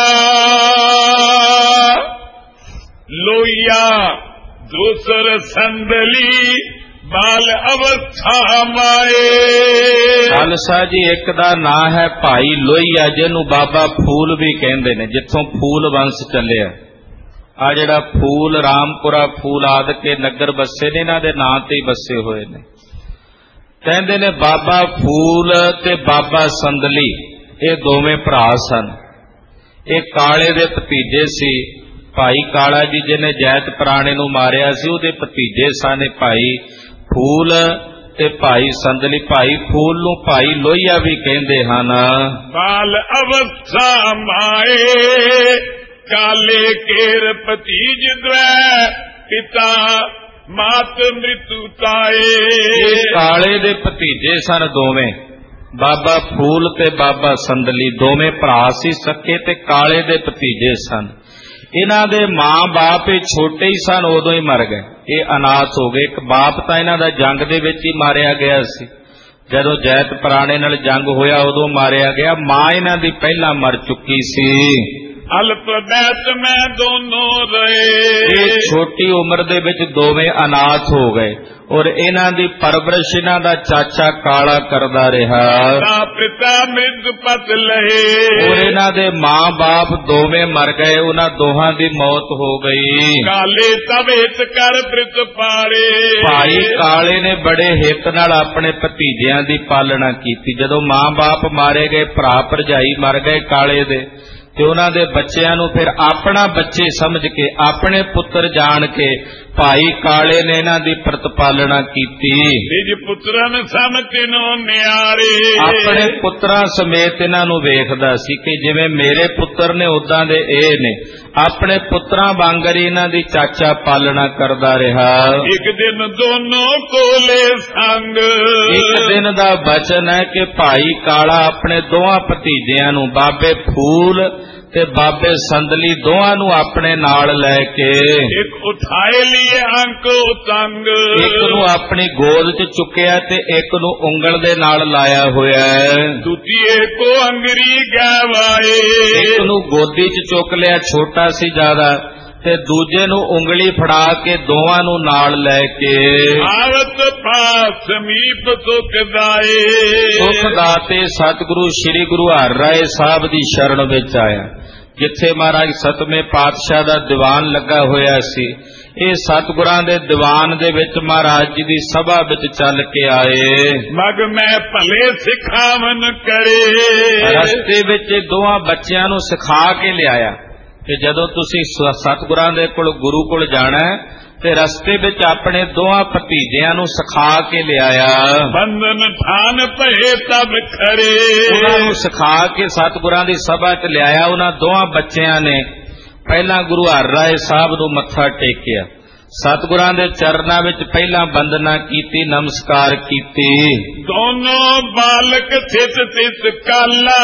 ਲੋਈਆ ਦੂਸਰ ਸੰਦਲੀ ਬਾਲ ਅਵਸਥਾ ਮਾਏ। ਖਾਲਸਾ ਜੀ ਇੱਕ ਦਾ ਨਾਂ ਹੈ ਭਾਈ ਲੋਹੀਆ, ਜਿਹਨੂੰ ਬਾਬਾ ਫੂਲ ਵੀ ਕਹਿੰਦੇ ਨੇ, ਜਿੱਥੋਂ ਫੂਲ ਵੰਸ਼ ਚੱਲਿਆ। ਆ ਜਿਹੜਾ ਫੂਲ ਰਾਮਪੁਰਾ ਫੂਲ ਆਦਿ ਕੇ ਨਗਰ ਬੱਸੇ ਨੇ, ਇਹਨਾਂ ਦੇ ਨਾਂ ਤੇ ਹੀ ਬੱਸੇ ਹੋਏ ਨੇ। ਕਹਿੰਦੇ ਨੇ ਬਾਬਾ ਫੂਲ ਤੇ ਬਾਬਾ ਸੰਦਲੀ ਇਹ ਦੋਵੇਂ ਭਰਾ ਸਨ। ਇਹ ਕਾਲੇ ਦੇ ਭਤੀਜੇ ਸੀ। ਭਾਈ ਕਾਲਾ ਜੀ ਜਿਹਨੇ ਜੈਤ ਪੁਰਾਣੇ ਨੂੰ ਮਾਰਿਆ ਸੀ ਉਹਦੇ ਭਤੀਜੇ ਸਨ ਭਾਈ ਫੂਲ ਤੇ ਭਾਈ ਸੰਦਲੀ। ਭਾਈ ਫੂਲ ਨੂੰ ਭਾਈ ਲੋਹੀਆ ਵੀ ਕਹਿੰਦੇ ਹਨ। ਬਾਲ ਅਵਸਥਾ ਮਾਏ ਕਾਲੇ ਕੇਰ ਭਤੀਜ ਦਵੈ ਪਿਤਾ ਮਾਤ ਮ੍ਰਿਤੂ ਤਾਏ। ਕਾਲੇ ਦੇ ਭਤੀਜੇ ਸਨ ਦੋਵੇਂ, ਬਾਬਾ ਫੂਲ ਤੇ ਬਾਬਾ ਸੰਦਲੀ ਦੋਵੇਂ ਭਰਾ ਸੀ ਸਕੇ ਤੇ ਕਾਲੇ ਦੇ ਭਤੀਜੇ ਸਨ। ਇਹਨਾਂ ਦੇ ਮਾਂ-ਬਾਪ ਇਹ ਛੋਟੇ ਹੀ ਸਨ, ਉਦੋਂ ਹੀ ਮਰ ਗਏ। ਇਹ ਅਨਾਥ ਹੋ ਗਏ। ਇੱਕ ਬਾਪ ਤਾਂ ਇਹਨਾਂ ਦਾ ਜੰਗ ਦੇ ਵਿੱਚ ਹੀ ਮਾਰਿਆ ਗਿਆ ਸੀ, ਜਦੋਂ ਜੈਤ ਪੁਰਾਣੇ ਨਾਲ ਜੰਗ ਹੋਇਆ ਉਦੋਂ ਮਾਰਿਆ ਗਿਆ। ਮਾਂ ਇਹਨਾਂ ਦੀ ਪਹਿਲਾਂ ਮਰ ਚੁੱਕੀ ਸੀ। ਅਲਪ ਬੈਤ ਮੈਂ ਦੋਨੋਂ ਰਹੇ। ਇਹ ਛੋਟੀ ਉਮਰ ਦੇ ਵਿੱਚ ਦੋਵੇਂ ਅਨਾਥ ਹੋ ਗਏ ਔਰ ਇਹਨਾਂ ਦੀ ਪਰਵਰਿਸ਼ ਇਹਨਾਂ ਦਾ ਚਾਚਾ ਕਾਲਾ ਕਰਦਾ ਰਿਹਾ। ਪਿਤਾ ਮ੍ਰਿਤ ਪਤ ਲਹੇ। ਔਰ ਇਹਨਾਂ ਦੇ ਮਾਂ-ਬਾਪ ਦੋਵੇਂ ਮਰ ਗਏ, ਉਹਨਾਂ ਦੋਹਾਂ ਦੀ ਮੌਤ ਹੋ ਗਈ। ਕਾਲੇ ਤਬ ਹਿਤ ਕਰ ਪ੍ਰਿਤ ਪਾਰੇ। ਭਾਈ ਕਾਲੇ ਨੇ ਬੜੇ ਹਿੱਤ ਨਾਲ ਆਪਣੇ ਭਤੀਜਿਆਂ ਦੀ ਪਾਲਣਾ ਕੀਤੀ। ਜਦੋਂ ਮਾਂ-ਬਾਪ ਮਾਰੇ ਗਏ, ਭਰਾ ਭਰਜਾਈ ਮਰ ਗਏ ਕਾਲੇ ਦੇ, ਤੇ ਉਹਨਾਂ ਦੇ ਬੱਚਿਆਂ ਨੂੰ ਫਿਰ ਆਪਣਾ ਬੱਚੇ ਸਮਝ ਕੇ, ਆਪਣੇ ਪੁੱਤਰ ਜਾਣ ਕੇ ਭਾਈ ਕਾਲੇ ਨੇ ਇਹਨਾਂ ਦੀ ਪ੍ਰਤਪਾਲਣਾ ਕੀਤੀ। ਨਿਜ ਪੁੱਤਰਨ ਸਮ ਤਿਨੋ ਨਿਆਰੇ। ਆਪਣੇ ਪੁੱਤਰਾਂ ਸਮੇਤ ਇਹਨਾਂ ਨੂੰ ਵੇਖਦਾ ਸੀ ਕਿ ਜਿਵੇਂ ਮੇਰੇ ਪੁੱਤਰ ਨੇ ਉਦਾਂ ਦੇ ਇਹ ਨੇ। ਆਪਣੇ ਪੁੱਤਰਾਂ ਵਾਂਗਰ ਇਹਨਾਂ ਦੀ ਚਾਚਾ ਪਾਲਣਾ ਕਰਦਾ ਰਿਹਾ। ਇੱਕ ਦਿਨ ਦੋਨੋਂ ਕੋਲੇ ਸੰਗ। ਇੱਕ ਦਿਨ ਦਾ ਬਚਨ ਹੈ ਕਿ ਭਾਈ ਕਾਲਾ ਆਪਣੇ ਦੋਹਾਂ ਭਤੀਜਿਆਂ ਨੂੰ, ਬਾਬੇ ਫੂਲ ਤੇ ਬਾਬੇ ਸੰਦਲੀ, ਦੋਹਾਂ ਨੂੰ ਆਪਣੇ ਨਾਲ ਲੈ ਕੇ, ਇੱਕ ਉਠਾਏ ਲਈ ਅੰਕ ਉਤੰਗ, ਇੱਕ ਨੂੰ ਆਪਣੀ ਗੋਦ 'ਚ ਚੁੱਕਿਆ ਤੇ ਇੱਕ ਨੂੰ ਉਂਗਲ ਦੇ ਨਾਲ ਲਾਇਆ ਹੋਇਆ ਹੈ। ਦੂਜੀਏ ਕੋ ਅੰਗਰੀ ਗਵਾਏ। ਇੱਕ ਨੂੰ ਗੋਦੀ 'ਚ ਚੁੱਕ ਲਿਆ, ਛੋਟਾ ਸੀ ਜ਼ਿਆਦਾ, ਤੇ ਦੂਜੇ ਨੂੰ ਉਂਗਲੀ ਫੜਾ ਕੇ ਦੋਵਾਂ ਨੂੰ ਨਾਲ ਲੈ ਕੇ ਆਵਤ ਪਾਸ ਸਮੀਪ ਸੁਖ ਦਾਏ। ਸੁਖ ਦਾਤੇ ਸਤਿਗੁਰੂ ਸ੍ਰੀ ਗੁਰੂ ਹਰਿਰਾਏ ਸਾਹਿਬ ਦੀ ਸ਼ਰਨ ਵਿੱਚ ਆਇਆ। ਜਿੱਥੇ ਮਹਾਰਾਜ ਸਤਵੇਂ ਪਾਤਸ਼ਾਹ ਦਾ ਦੀਵਾਨ ਲੱਗਾ ਹੋਇਆ ਸੀ, ਇਹ ਸਤਿਗੁਰਾਂ ਦੇ ਦੀਵਾਨ ਦੇ ਵਿੱਚ ਮਹਾਰਾਜ ਜੀ ਦੀ ਸਭਾ ਵਿੱਚ ਚੱਲ ਕੇ ਆਏ। ਮਗ ਮੈਂ ਭਲੇ ਸਿਖਾਵਨ ਕਰੇ। ਰਸਤੇ ਵਿੱਚ ਦੋਹਾਂ ਬੱਚਿਆਂ ਨੂੰ ਸਿਖਾ ਕੇ ਲਿਆਇਆ ਕਿ ਜਦੋਂ ਤੁਸੀਂ ਸਤਿਗੁਰਾਂ ਦੇ ਕੋਲ, ਗੁਰੂ ਕੋਲ ਜਾਣਾ ਤੇ ਰਸਤੇ ਵਿੱਚ ਆਪਣੇ ਦੋਹਾਂ ਭਤੀਜਿਆਂ ਨੂੰ ਸਿਖਾ ਕੇ ਲਿਆਇਆ। ਬੰਧਨ ਠਾਨ ਭਏ ਤਬ ਖਰੇ। ਉਹਨਾਂ ਨੂੰ ਸਿਖਾ ਕੇ ਸਤਿਗੁਰਾਂ ਦੀ ਸਭਾ 'ਚ ਲਿਆਇਆ। ਉਹਨਾਂ ਦੋਹਾਂ ਬੱਚਿਆਂ ਨੇ ਪਹਿਲਾਂ ਗੁਰੂ ਹਰਿਰਾਏ ਸਾਹਿਬ ਨੂੰ ਮੱਥਾ ਟੇਕਿਆ, ਸਤਿਗੁਰਾਂ ਦੇ ਚਰਨਾਂ ਵਿੱਚ ਪਹਿਲਾਂ ਬੰਦਨਾ ਕੀਤੀ, ਨਮਸਕਾਰ ਕੀਤੀ। ਦੋਨੋਂ ਬਾਲਕ ਥਿਤ ਤਿਸ ਕਾਲਾ,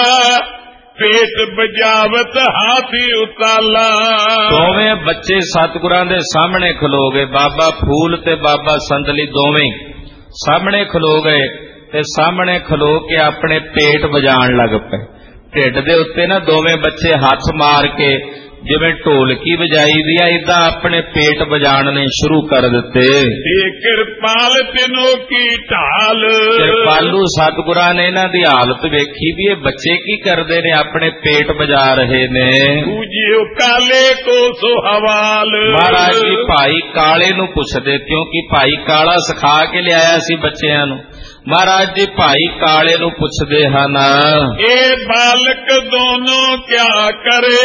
ਪੇਟ ਬਜਾਵਤ ਹਾਥੀ ਉਤਾਲਾ। ਦੋਵੇਂ ਬੱਚੇ ਸਤਿਗੁਰਾਂ ਦੇ ਸਾਹਮਣੇ ਖਲੋ ਗਏ। ਬਾਬਾ ਫੂਲ ਤੇ ਬਾਬਾ ਸੰਦਲੀ ਦੋਵੇਂ ਸਾਹਮਣੇ ਖਲੋ ਗਏ ਤੇ ਸਾਹਮਣੇ ਖਲੋ ਕੇ ਆਪਣੇ ਪੇਟ ਵਜਾਉਣ ਲੱਗ ਪਏ। ਢਿੱਡ ਦੇ ਉੱਤੇ ਨਾ ਦੋਵੇਂ ਬੱਚੇ ਹੱਥ ਮਾਰ ਕੇ ਜਿਵੇਂ ਢੋਲਕੀ ਵਜਾਈ ਦੀ ਆ, ਇਦਾਂ ਆਪਣੇ ਪੇਟ ਵਜਾਣਨੇ ਸ਼ੁਰੂ ਕਰ ਦਿੱਤੇ। ਕਿਰਪਾਲ ਤਿਨੋ ਕੀ ਢਾਲ। ਕਿਰਪਾਲੂ ਸਤਿਗੁਰਾਂ ਨੇ ਇਹਨਾਂ ਦੀ ਹਾਲਤ ਵੇਖੀ ਵੀ ਇਹ ਬੱਚੇ ਕੀ ਕਰਦੇ ਨੇ, ਆਪਣੇ ਪੇਟ ਵਜਾ ਰਹੇ ਨੇ। ਪੂਜਿਓ ਕਾਲੇ ਕੋ ਸੋ ਹਵਾਲ। ਮਹਾਰਾਜ ਜੀ ਭਾਈ ਕਾਲੇ ਨੂੰ ਪੁੱਛਦੇ, ਕਿਉਂਕਿ ਭਾਈ ਕਾਲਾ ਸਿਖਾ ਕੇ ਲਿਆਇਆ ਸੀ ਬੱਚਿਆਂ ਨੂੰ। ਮਹਾਰਾਜ ਜੀ ਭਾਈ ਕਾਲੇ ਨੂੰ ਪੁੱਛਦੇ ਹਨ, ਇਹ ਬਾਲਕ ਦੋਨੋਂ ਕਿਆ ਕਰੇ,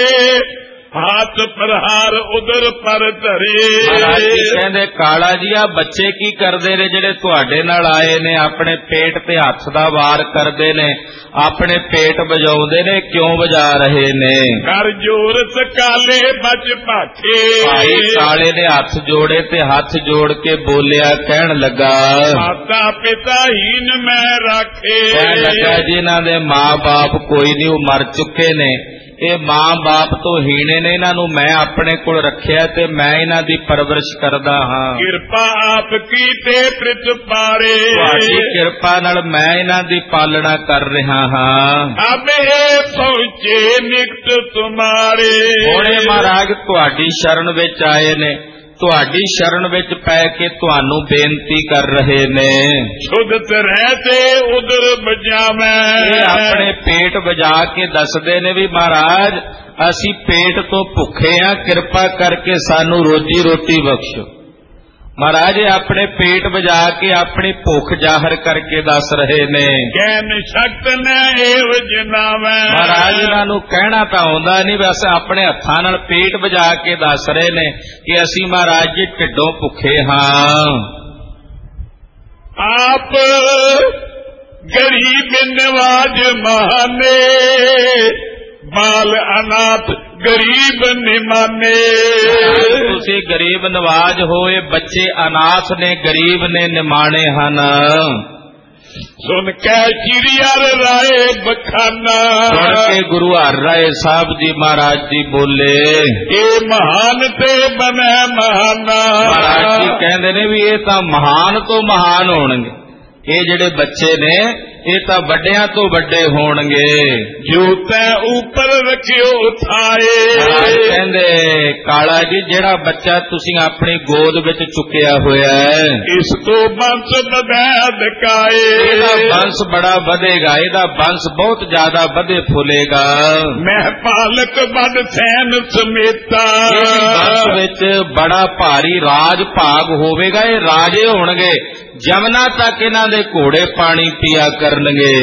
ਹੱਥ ਪ੍ਰਹਾਰ ਉਦਰ ਪਰ ਧਰੇ। ਮਹਾਰਾਜ ਜੀ ਕਹਿੰਦੇ, ਕਾਲਾ ਜੀ ਆ ਬੱਚੇ ਕੀ ਕਰਦੇ ਨੇ ਜਿਹੜੇ ਤੁਹਾਡੇ ਨਾਲ ਆਏ ਨੇ, ਆਪਣੇ ਪੇਟ ਤੇ ਹੱਥ ਦਾ ਵਾਰ ਕਰਦੇ ਨੇ, ਆਪਣੇ ਪੇਟ ਵਜਾਉਂਦੇ ਨੇ, ਕਿਉਂ ਵਜਾ ਰਹੇ ਨੇ? ਕਰ ਜੋਰ ਸਕਾਲੇ ਬਚ ਭਾਖੇ। ਭਾਈ ਕਾਲੇ ਨੇ ਹੱਥ ਜੋੜੇ ਤੇ ਹੱਥ ਜੋੜ ਕੇ ਬੋਲਿਆ, ਕਹਿਣ ਲੱਗਾ, ਮਾਤਾ ਪਿਤਾ ਹੀਨ ਮੈਂ ਰਾਖੇ। ਕਹਿਣ ਲੱਗਾ ਜੀ ਇਹਨਾਂ ਦੇ ਮਾਂ-ਬਾਪ ਕੋਈ ਨਹੀਂ, ਉਹ ਮਰ ਚੁੱਕੇ ਨੇ। ਇਹ ਮਾਂ-ਬਾਪ ਤੋਂ ਹੀਣੇ ਨੇ, ਇਹਨਾਂ ਨੂੰ ਮੈਂ ਆਪਣੇ ਕੋਲ ਰੱਖਿਆ ਤੇ ਮੈਂ ਇਹਨਾਂ ਦੀ ਪਰਵਰਿਸ਼ ਕਰਦਾ ਹਾਂ। ਕਿਰਪਾ ਆਪ ਕੀਤੇ ਪ੍ਰਿਤ ਪਾਰੇ। ਤੁਹਾਡੀ ਕਿਰਪਾ ਨਾਲ ਮੈਂ ਇਹਨਾਂ ਦੀ ਪਾਲਣਾ ਕਰ ਰਿਹਾ ਹਾਂ। ਅਬ ਇਹ ਪਹੁੰਚੇ ਨਿਕਟ ਤੁਮਾਰੇ। ਹੁਣੇ ਮਹਾਰਾਜ ਤੁਹਾਡੀ ਸ਼ਰਨ ਵਿੱਚ ਆਏ ਨੇ, ਤੁਹਾਡੀ ਸ਼ਰਨ ਵਿੱਚ ਪੈ ਕੇ ਤੁਹਾਨੂੰ ਬੇਨਤੀ ਕਰ ਰਹੇ ਨੇ। ਸ਼ੁੱਧਤ ਰਹਤੇ ਉਦਰ ਬਜਾਵੇਂ। ਇਹ ਆਪਣੇ ਪੇਟ ਵਜਾ ਕੇ ਦੱਸਦੇ ਨੇ ਵੀ ਮਹਾਰਾਜ ਅਸੀਂ ਪੇਟ ਤੋਂ ਭੁੱਖੇ ਆ, ਕਿਰਪਾ ਕਰਕੇ ਸਾਨੂੰ ਰੋਜੀ ਰੋਟੀ ਬਖਸ਼ੋ। ਮਹਾਰਾਜ ਆਪਣੇ ਪੇਟ ਵਜਾ ਕੇ ਆਪਣੀ ਭੁੱਖ ਜ਼ਾਹਰ ਕਰਕੇ ਦੱਸ ਰਹੇ ਨੇ। ਕਹਿਨ ਸ਼ਕਤ ਨ ਏਵ ਜਨਾਵੈ। ਮਹਾਰਾਜ ਇਹਨਾਂ ਨੂੰ ਕਹਿਣਾ ਤਾਂ ਆਉਂਦਾ ਨਹੀਂ, ਬਸ ਆਪਣੇ ਹੱਥਾਂ ਨਾਲ ਪੇਟ ਵਜਾ ਕੇ ਦੱਸ ਰਹੇ ਨੇ ਕਿ ਅਸੀਂ ਮਹਾਰਾਜ ਜੀ ਢਿੱਡੋਂ ਭੁੱਖੇ ਹਾਂ। ਆਪ ਗਰੀਬ ਨਿਵਾਜ ਮਹਾਨੇ, ਬਾਲ ਅਨਾਥ ਗਰੀਬ ਨਿਮਾਨੇ। ਤੁਸੀਂ ਗਰੀਬ ਨਵਾਜ ਹੋਏ, ਬੱਚੇ ਅਨਾਥ ਨੇ, ਗਰੀਬ ਨੇ, ਨਿਮਾਣੇ ਹਨ। ਸੁਣ ਕੇ ਸ਼੍ਰੀ ਹਰਿ ਰਾਏ ਬਖਾਨਾ। ਸੁਣ ਕੇ ਗੁਰੂ ਹਰਿਰਾਏ ਸਾਹਿਬ ਜੀ ਮਹਾਰਾਜ ਜੀ ਬੋਲੇ, ਇਹ ਮਹਾਨ ਤੇ ਬਨੇ ਮਹਾਨਾ। ਮਹਾਰਾਜ ਜੀ ਕਹਿੰਦੇ ਨੇ ਵੀ ਇਹ ਤਾਂ ਮਹਾਨ ਤੋਂ ਮਹਾਨ ਹੋਣਗੇ। ਇਹ ਜਿਹੜੇ ਬੱਚੇ ਨੇ ਇਹ ਤਾਂ ਵੱਡਿਆਂ ਤੋਂ ਵੱਡੇ ਹੋਣਗੇ। ਜੋ ਤੈ ਉਪਰ ਰਖਿਓ ਥਾਏ। ਕਹਿੰਦੇ ਕਾਲਾ ਜੀ ਜਿਹੜਾ ਬੱਚਾ ਤੁਸੀਂ ਆਪਣੀ ਗੋਦ ਵਿੱਚ ਚੁੱਕਿਆ ਹੋਇਆ ਹੈ, ਇਸ ਤੋਂ ਬੰਸ ਵਧੈ ਅਧਿਕਾਏ। ਇਹਦਾ ਬੰਸ ਬੜਾ ਵਧੇਗਾ, ਇਹਦਾ ਬੰਸ ਬਹੁਤ ਜ਼ਿਆਦਾ ਵਧੇ ਫੁੱਲੇਗਾ। ਮੈਂ ਪਾਲਕ ਬਦ ਸੈਨ ਸਮੇਤਾ। ਬੰਸ ਵਿੱਚ ਬੜਾ ਭਾਰੀ ਰਾਜ ਭਾਗ ਹੋਵੇਗਾ, ਇਹ ਰਾਜੇ ਹੋਣਗੇ। ਜਮਨਾ ਤੱਕ ਇਹਨਾਂ ਦੇ ਘੋੜੇ ਪਾਣੀ ਪੀਆ ਕਰਨਗੇ।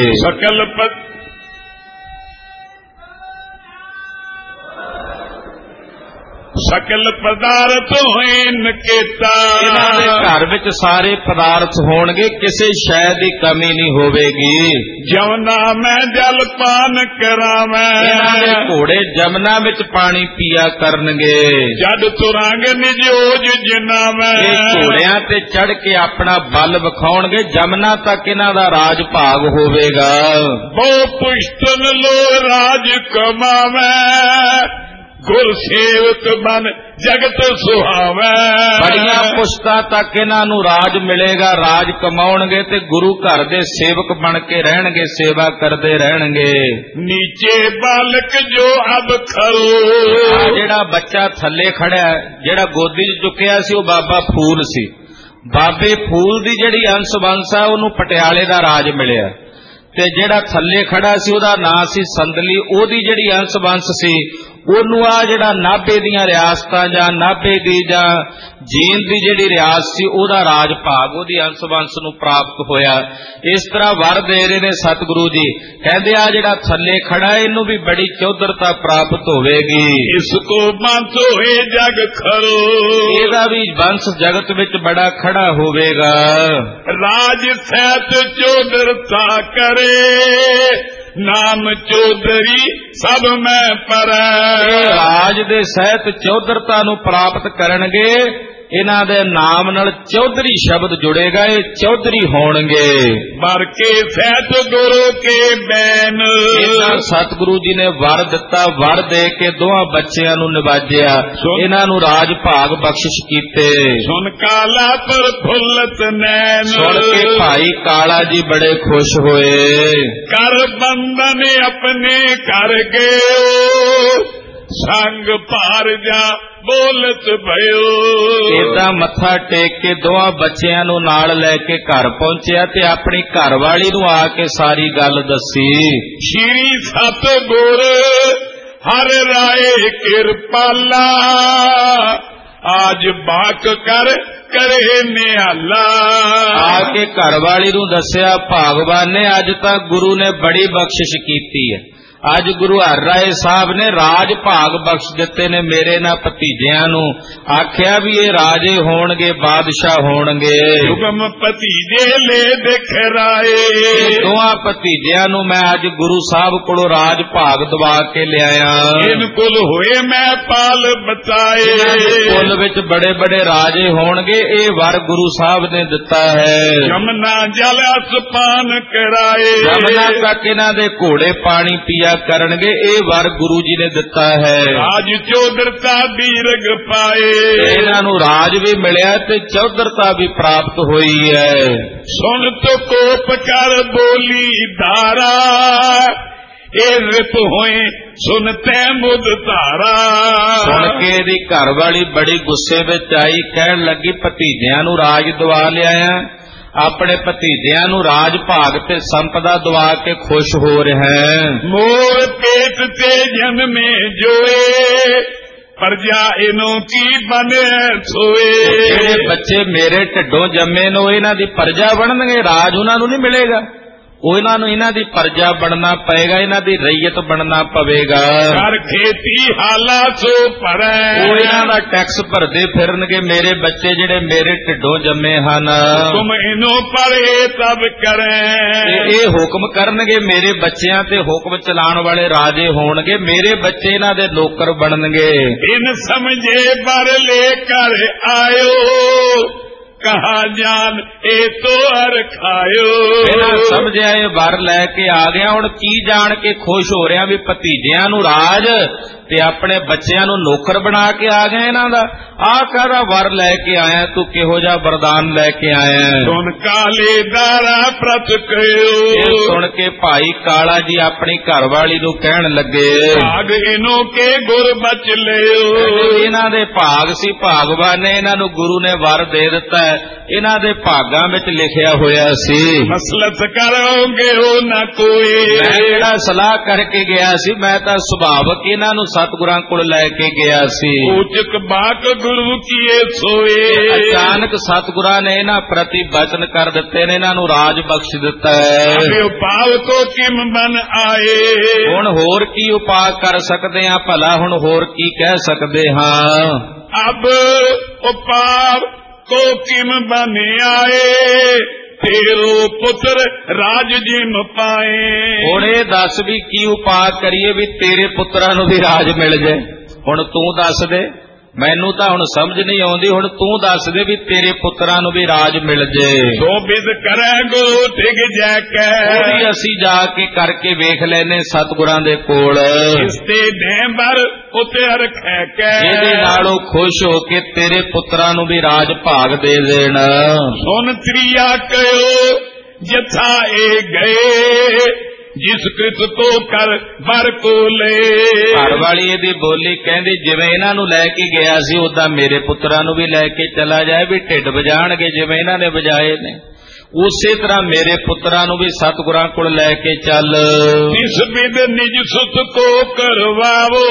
ਸਕਲ ਪਦਾਰਥ ਹੋਏ ਨਕੇਤਾ। ਇਹਨਾਂ ਦੇ ਘਰ ਵਿੱਚ ਸਾਰੇ ਪਦਾਰਥ ਹੋਣਗੇ, ਕਿਸੇ ਸ਼ੈ ਦੀ ਕਮੀ ਨਹੀਂ ਹੋਵੇਗੀ। ਜਮਨਾ ਮੈਂ ਜਲ ਪਾਨ ਕਰਾਵੇਂ। ਇਹਨਾਂ ਦੇ ਘੋੜੇ ਜਮਨਾ ਵਿੱਚ ਪਾਣੀ ਪੀਆ ਕਰਨਗੇ। ਜਦ ਤੁਰਾਂਗ ਨਿਜੋਜ ਜਿਨਾਵੇਂ। ਇਹ ਘੋੜਿਆਂ ਤੇ ਚੜ ਕੇ ਆਪਣਾ ਬਲ ਵਿਖਾਉਣਗੇ, ਜਮਨਾ ਤੱਕ ਇਹਨਾਂ ਦਾ ਰਾਜ ਭਾਗ ਹੋਵੇਗਾ। ਬਹੁ ਪੁਸ਼ਤਨ ਲੋ ਰਾਜ ਕਮਾਵੇਂ। ਗੁਰ ਸੇਵਕ ਬਨ ਜਗਤ ਸੁਹਾਵੈ। ਬੜੀਆਂ ਪੁਸ਼ਤਾਂ ਤੱਕ ਇਹਨਾਂ ਨੂੰ ਰਾਜ ਮਿਲੇਗਾ, ਰਾਜ ਕਮਾਉਣਗੇ ਤੇ ਗੁਰੂ ਘਰ ਦੇ ਸੇਵਕ ਬਣ ਕੇ ਰਹਿਣਗੇ, ਸੇਵਾ ਕਰਦੇ ਰਹਿਣਗੇ। ਨੀਚੇ ਬਾਲਕ ਜੋ ਅਬ ਖਰੋ। ਜਿਹੜਾ ਬੱਚਾ ਥੱਲੇ ਖੜਿਆ, ਜਿਹੜਾ ਗੋਦੀ 'ਚ ਚੁੱਕਿਆ ਸੀ, ਉਹ ਬਾਬਾ ਫੂਲ ਸੀ। ਬਾਬੇ ਫੂਲ ਦੀ ਜਿਹੜੀ ਅੰਸ਼ ਵੰਸ਼ ਆ, ਉਹਨੂੰ ਪਟਿਆਲੇ ਦਾ ਰਾਜ ਮਿਲਿਆ। ਤੇ ਜਿਹੜਾ ਥੱਲੇ ਖੜਾ ਸੀ ਉਹਦਾ ਨਾਂ ਸੀ ਸੰਦਲੀ। ਉਹਦੀ ਜਿਹੜੀ ਅੰਸ਼ ਵੰਸ਼ ਸੀ, ਉਹਨੂੰ ਆ ਜਿਹੜਾ ਨਾਭੇ ਦੀਆਂ ਰਿਆਸਤਾਂ ਜਾਂ ਨਾਭੇ ਦੀ ਜਾਂ ਜੀਂਦ ਦੀ ਜਿਹੜੀ ਰਿਆਸਤ ਸੀ, ਉਹਦਾ ਰਾਜ ਭਾਗ ਉਹਦੀ ਅੰਸ਼ ਵੰਸ਼ ਨੂੰ ਪ੍ਰਾਪਤ ਹੋਇਆ। ਇਸ ਤਰ੍ਹਾਂ ਵਰ ਦੇ ਰਹੇ ਨੇ ਸਤਿਗੁਰੂ ਜੀ। ਕਹਿੰਦੇ ਆ ਜਿਹੜਾ ਥੱਲੇ ਖੜਾ ਇਹਨੂੰ ਵੀ ਬੜੀ ਚੌਧਰਤਾ ਪ੍ਰਾਪਤ ਹੋਵੇਗੀ। ਇਸ ਕੋ ਬੰਸ ਹੋਏ ਜਗ ਖਰੋ। ਇਹਦਾ ਵੀ ਵੰਸ਼ ਜਗਤ ਵਿੱਚ ਬੜਾ ਖੜਾ ਹੋਵੇਗਾ। ਰਾਜ ਸਹਿਤ ਚੌਧਰਤਾ ਕਰੇ। ਨਾਮ ਚੌਧਰੀ ਸਭ ਮੈਂ ਪਰੈ। ਰਾਜ ਦੇ ਸਹਿਤ ਚੌਧਰਤਾ ਨੂੰ ਪ੍ਰਾਪਤ ਕਰਨਗੇ। ਇਹਨਾਂ ਦੇ ਨਾਮ ਨਾਲ ਚੌਧਰੀ ਸ਼ਬਦ ਜੁੜੇਗਾ, ਇਹ ਚੌਧਰੀ ਹੋਣਗੇ। ਵਰ ਕੇ ਸਹਿਤ ਗੁਰੂ ਕੇ ਬੈਨ। ਸਤਿਗੁਰੂ ਜੀ ਨੇ ਵਰ ਦਿੱਤਾ, ਵਰ ਦੇ ਕੇ ਦੋਹਾਂ ਬੱਚਿਆਂ ਨੂੰ ਨਿਵਾਜਿਆ, ਇਹਨਾਂ ਨੂੰ ਰਾਜ ਭਾਗ ਬਖਸ਼ਿਸ਼ ਕੀਤੇ। ਸੁਨ ਕਾਲਾ ਪਰ ਫੁੱਲਤ ਨੈਣ। ਸੁਣ ਕੇ ਭਾਈ ਕਾਲਾ ਜੀ ਬੜੇ ਖੁਸ਼ ਹੋਏ। ਕਰ ਬੰਧਨ ਆਪਣੇ ਕਰ ਗਏ। ਸੰਗ ਭਾਰ ਜਾ ਬੋਲਤ ਭਇਓ। ਏਦਾਂ ਮੱਥਾ ਟੇਕ ਕੇ ਦੋਹਾਂ ਬੱਚਿਆਂ ਨੂੰ ਨਾਲ ਲੈ ਕੇ ਘਰ ਪਹੁੰਚਿਆ ਤੇ ਆਪਣੀ ਘਰਵਾਲੀ ਨੂੰ ਆ ਕੇ ਸਾਰੀ ਗੱਲ ਦੱਸੀ। ਸ਼੍ਰੀ ਸਤਿਗੁਰ ਹਰ ਰਾਏ ਕਿਰਪਾਲਾ। ਆਜ ਬਾਕ ਕਰ ਕਰੇ ਨਿਹਾਲਾ। ਆ ਕੇ ਘਰਵਾਲੀ ਨੂੰ ਦੱਸਿਆ ਭਾਗਵਾਨ ਨੇ ਅੱਜ ਤੱਕ ਗੁਰੂ ਨੇ ਬੜੀ ਬਖਸ਼ਿਸ਼ ਕੀਤੀ ਹੈ। ਅੱਜ ਗੁਰੂ ਹਰ ਰਾਏ ਸਾਹਿਬ ਨੇ ਰਾਜ ਭਾਗ ਬਖਸ਼ ਦਿੱਤੇ ਨੇ ਮੇਰੇ ਨਾਲ ਭਤੀਜਿਆਂ ਨੂੰ। ਆਖਿਆ ਵੀ ਇਹ ਰਾਜੇ ਹੋਣਗੇ, ਬਾਦਸ਼ਾਹ ਹੋਣਗੇ। ਹੁਕਮ ਭਤੀਜੇ ਲੈ ਦਿਖ ਰਾਏ। ਦੋਹਾਂ ਭਤੀਜਿਆਂ ਨੂੰ ਮੈਂ ਅੱਜ ਗੁਰੂ ਸਾਹਿਬ ਕੋਲੋਂ ਰਾਜ ਭਾਗ ਦਵਾ ਕੇ ਲਿਆਇਆ। ਇਨ ਕੁਲ ਹੋਏ ਮੈਂ ਪਾਲ ਬਚਾਏ। ਕੁਲ ਵਿੱਚ ਬੜੇ ਬੜੇ ਰਾਜੇ ਹੋਣਗੇ, ਇਹ ਵਰ ਗੁਰੂ ਸਾਹਿਬ ਨੇ ਦਿੱਤਾ ਹੈ। ਜਮਨਾ ਜਲ ਅਸਪਾਨ ਕਰਾਏ। ਜਮਨਾ ਤੱਕ ਇਹਨਾਂ ਦੇ ਘੋੜੇ ਪਾਣੀ ਪੀਆ ਕਰਨਗੇ, ਇਹ ਵਰ ਗੁਰੂ ਜੀ ਨੇ ਦਿੱਤਾ ਹੈ। ਰਾਜ ਚੌਧਰਤਾ ਬੀਰਗ ਪਾਏ। ਇਹਨਾਂ ਨੂੰ ਰਾਜ ਵੀ ਮਿਲਿਆ ਤੇ ਚੌਧਰਤਾ ਵੀ ਪ੍ਰਾਪਤ ਹੋਈ ਹੈ। ਸੁਣ ਤੋ ਕੋਪ ਕਰ ਬੋਲੀ ਧਾਰਾ। ਇਹ ਰਿਪ ਹੋਏ ਸੁਨਤੇ ਮੁਦ ਧਾਰਾ। ਸੁਣ ਕੇ ਇਹਦੀ ਘਰਵਾਲੀ ਬੜੀ ਗੁੱਸੇ ਵਿੱਚ ਆਈ, ਕਹਿਣ ਲੱਗੀ ਭਤੀਜਿਆਂ ਨੂੰ ਰਾਜ ਦਵਾ ਲਿਆਇਆ, ਆਪਣੇ ਭਤੀਜਿਆਂ ਨੂੰ ਰਾਜ ਭਾਗ ਤੇ ਸੰਪਦਾ ਦਵਾ ਕੇ ਖੁਸ਼ ਹੋ ਰਿਹਾ ਹੈ। ਮੋਰ ਪੇਟ ਤੇ ਜਨਮੇ ਜੋਏ। ਪਰਜਾ ਇਹਨੂੰ ਕੀ ਬਣੇ ਸੋਏ। ਜਿਹੜੇ ਬੱਚੇ ਮੇਰੇ ਢਿੱਡੋਂ ਜੰਮੇ ਨੇ ਇਹਨਾਂ ਦੀ ਪਰਜਾ ਬਣਨਗੇ, ਰਾਜ ਉਹਨਾਂ ਨੂੰ ਨਹੀਂ ਮਿਲੇਗਾ। ਉਹ ਇਹਨਾਂ ਦੀ ਪਰਜਾ ਬਣਨਾ ਪਏਗਾ, ਇਹਨਾਂ ਦੀ ਰਈਅਤ ਬਣਨਾ ਪਵੇਗਾ। ਕਰ ਖੇਤੀ ਹਾਲਾ ਸੋ ਭਰੈ। ਉਹ ਇਹਨਾਂ ਦਾ ਟੈਕਸ ਭਰਦੇ ਫਿਰਨਗੇ ਮੇਰੇ ਬੱਚੇ ਜਿਹੜੇ ਮੇਰੇ ਢਿੱਡੋਂ ਜੰਮੇ ਹਨ। ਤੁਮ ਇਹਨੂੰ ਪੜ੍ਹੇ ਤਬ ਕਰੈ। ਇਹ ਹੁਕਮ ਕਰਨਗੇ ਮੇਰੇ ਬੱਚਿਆਂ ਤੇ, ਹੁਕਮ ਚਲਾਉਣ ਵਾਲੇ ਰਾਜੇ ਹੋਣਗੇ, ਮੇਰੇ ਬੱਚੇ ਇਹਨਾਂ ਦੇ ਨੌਕਰ ਬਣਨਗੇ। ਇਨ ਸਮਝੇ ਬਰ ਲੈ ਕਰ ਆਇਓ। कहा जान ए तो हर खायो। बिना समझिया ये वर लैके आ गया, हुण की जान के खुश हो रहा भी भतीजियां नूं राज ते अपने बच्चियां नूं नौकर बना के आ गए। इन्हां दा आ कहदा वर लैके आया, तू किहो जा वरदान लैके आया। सुन काले दारा प्रत कयो। सुन के भाई काला जी अपनी घरवाली नूं कहण लगे, भाग इनो के गुर बच लियो। इन्हां दे भाग सी, भागवान ने इन्हां नूं गुरु ने वर दे दिता है, इन्हां दे भागां विच लिखिया होया सी। मसलत करोगे हो ना कोई। मैं जेड़ा सलाह करके गया सी, मैं तां सुभावक इन्हां नूं सतगुरां कोल लैके गया सी। ऊचक बाक गुरु किए सोए। अचानक सतगुरां ने इन्हां प्रति वचन कर दिते ने, इन्हां नूं राज बख्श दिता है। उपाव को किम बन आए। हुण होर की उपाय कर सकदे हां, भला हुण होर की कह सकदे हां। अब उपाव को किम बन आए, तेरो पुत्र राज जिम पाए। हुण इह दस भी की उपाय करिए भी तेरे पुत्रां नूं भी राज मिल जाए। हुण तू दस दे, मैनू तां हुण समझ नहीं आउंदी, हुण तू दस दे भी तेरे पुत्रां नूं भी राज मिल जाए। सो बिद करे गुरु टिक जाके। ओही असीं जाके करके वेख लैने सतगुरां दे कोल। इसते ढेंबर उतर खैके। इहदे नालों खुश हो के तेरे पुत्रां नूं भी राज भाग दे देण। सुन त्रिया कयो जथा ए गए, जिस कृत को कर बर को ले। घर वाली इहदी बोली कहंदी, जिवें इन्हां नूं लै के गया सी उदां मेरे पुत्रां नूं भी लै के चला जाए, भी ढिड वजाणगे जिवें इन्हां ने वजाए ने, उसे तरह मेरे पुत्रां नूं भी सतगुरां कोल लै के चल। इस विद निज सुत को करवावो,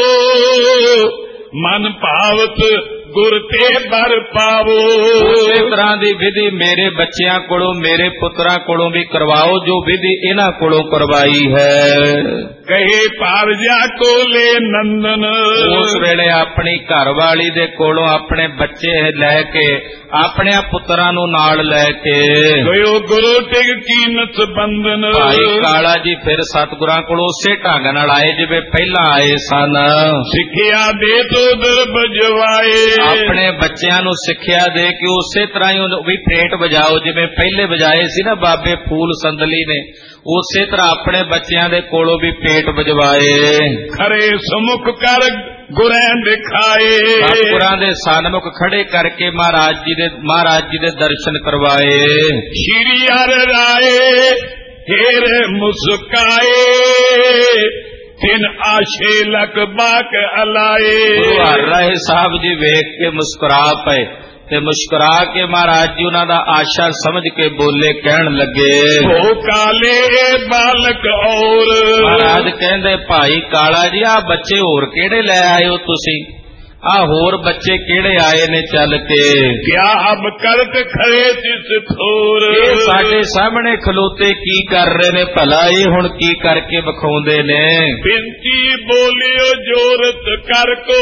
मन भावत गुर ते बर पावो। उसे तरह दी विधि मेरे बच्चियां कोलों मेरे पुत्रां कोलों भी करवाओ, जो विधि इन्हां कोलों करवाई है। कहे पारजा को ले नंदन। उस वेले अपनी घरवाली दे कोलों अपने बच्चे लैके अपने पुत्रां नूं नाल लैके गयो गुरु टिक कीमत बंधन। भाई काला जी फिर सतगुरां कोलों उसे ढंग नाल आए जिवें पहला आए सन। सिक्ख्या दे तो दर बजवाए। अपने बच्चों नूं सिक्ख्या दे के उसे तरह ही भी पेट बजाओ जिवें पहले बजाए सी ना बाबे फूल संदली ने, उसे तरह अपने बच्चों दे कोलों भी पेट बजवाए। खरे समुख कर गुरैं दिखाए। सतगुरां दे सन्मुख खड़े करके महाराज जी दे दर्शन करवाए। श्री हर राय हेर मुस्काए, तिन आशे लक बाक अलाए। हर राय साहब जी वेख के मुस्कुरा पे ते मुस्कुरा के महाराज जी उन्हां दा आशा समझ के बोले, कहण लगे, ओ काले बालक और। महाराज कहंदे भाई काला जी आ बच्चे होर किहड़े लै आए हो तुसीं, आ होर बच्चे किहड़े आए ने चल के। क्या अब करत खड़े तिस थोर। ये साडे सामने खलोते की कर रहे ने, भला ये हुण की करके विखाउंदे ने। बिनती बोलियो जोरत कर को,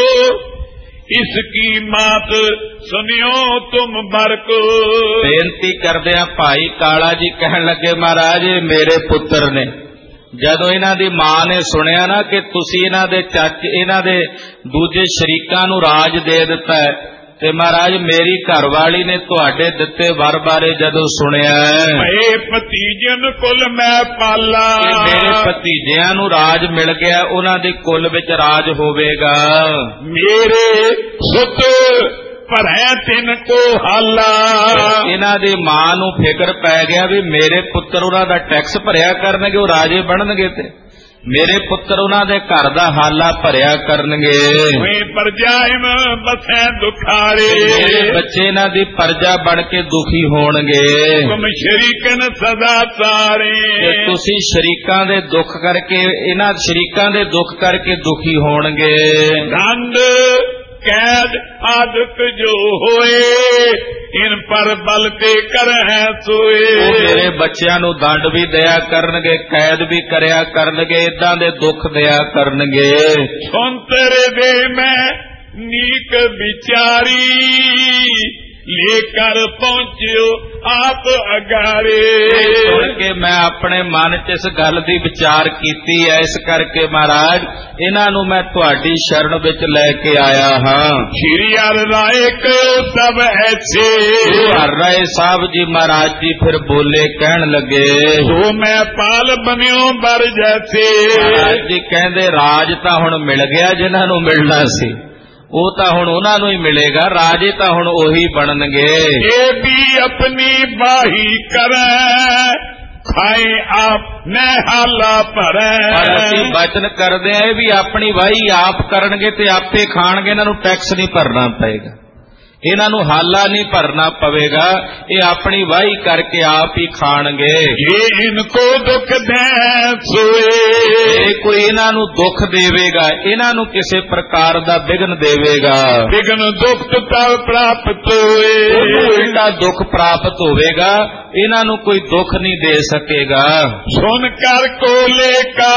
इसकी मात सुनियो तुम बर को। बेनती करदिया भाई काला जी कहण लगे, महाराज मेरे पुत्र ने। जदों इन्हां दी मां ने सुनिया ना कि तुसीं इन्हां दे चाचे इन्हां दे दूजे शरीकां नूं राज दे दिता है, ते महाराज मेरी घरवाली ने तुहाडे दिते वर बारे जदों सुनिया, ए भतीजन कुल मैं पाला। मेरे भतीजियां नूं राज मिल गया, उन्हां दी कुल विच राज होवेगा। मेरे सुत भरै तिन को हाला। इन्हां दी मां नूं फिकर पै गया भी मेरे पुत्र उन्हां दा टैक्स भरिया करनगे, वो राजे बनणगे, ते मेरे पुत्र उन्हां दे घर दा हाला भरिया करनगे। प्रजाएं बसै दुखारे, मेरे बच्चे इन्हां दी प्रजा बन के दुखी होणगे। तुम शरीकन सदा सारे, तुसीं शरीकां दे दुख करके इन्हां शरीकां दे दुख करके दुखी होणगे। दंड कैद आदत जो होए, इन पर बल ते कर है सोए। मेरे बच्चों नूं दंड भी दिया करनगे, कैद भी करया करनगे, इदां दे दुख दिया करनगे। सुन तेरे दे मैं नीक विचारी, लेकर पहुंचियो आप अगारे। सुन के मैं अपने मन च इस गल दी विचार कीती है, इस करके महाराज इन्हां नूं मैं तुहाडी शरण विच लैके आया हां। श्री हर राय कहो सब ऐसे। हर राय साहब जी महाराज जी फिर बोले, कहन लगे, तो मैं पाल बनियो बर जैसे। महाराज जी कहंदे राज तां हुण मिल गया जिन्हां नूं मिलना सी, ਉਹ ਤਾਂ ਹੁਣ ਉਹਨਾਂ ਨੂੰ ਹੀ ਮਿਲੇਗਾ, ਰਾਜੇ ਤਾਂ ਹੁਣ ਉਹੀ ਬਣਨਗੇ। ਇਹ ਵੀ ਆਪਣੀ ਬਾਹੀ ਕਰੈ ਖਾਏ ਆਪ ਨੇ ਹਾਲਾ ਭਰੈ। ਅਸੀਂ ਬਚਨ ਕਰਦੇ ਆ, ਇਹ ਵੀ ਆਪਣੀ ਵਾਹੀ ਆਪ ਕਰਨਗੇ ਤੇ ਆਪੇ ਖਾਣਗੇ, ਇਹਨਾਂ ਨੂੰ ਟੈਕਸ ਨਹੀਂ ਭਰਨਾ ਪਏਗਾ, ਇਹਨਾਂ ਨੂੰ ਹਾਲਾ ਨਹੀਂ ਭਰਨਾ ਪਵੇਗਾ, ਇਹ ਆਪਣੀ ਵਾਹੀ ਕਰਕੇ ਆਪ ਹੀ ਖਾਣਗੇ। ਇਹ ਇਨਕੋ ਦੁੱਖ ਦੇ ਸੋਏ। ਜੇ ਕੋਈ ਇਹਨਾਂ ਨੂੰ ਦੁੱਖ ਦੇਵੇਗਾ, ਇਹਨਾਂ ਨੂੰ ਕਿਸੇ ਪ੍ਰਕਾਰ ਦਾ ਵਿਘਨ ਦੇਵੇਗਾ, ਵਿਘਨ ਦੁੱਖ ਤਵ ਪ੍ਰਾਪਤ ਹੋਏ, ਉਹਨੂੰ ਇਹਦਾ ਦੁੱਖ ਪ੍ਰਾਪਤ ਹੋਵੇਗਾ, ਇਹਨਾਂ ਨੂੰ ਕੋਈ ਦੁੱਖ ਨਹੀਂ ਦੇ ਸਕੇਗਾ। ਸੁਨ ਕਰ ਕੋਲੇ ਕਾ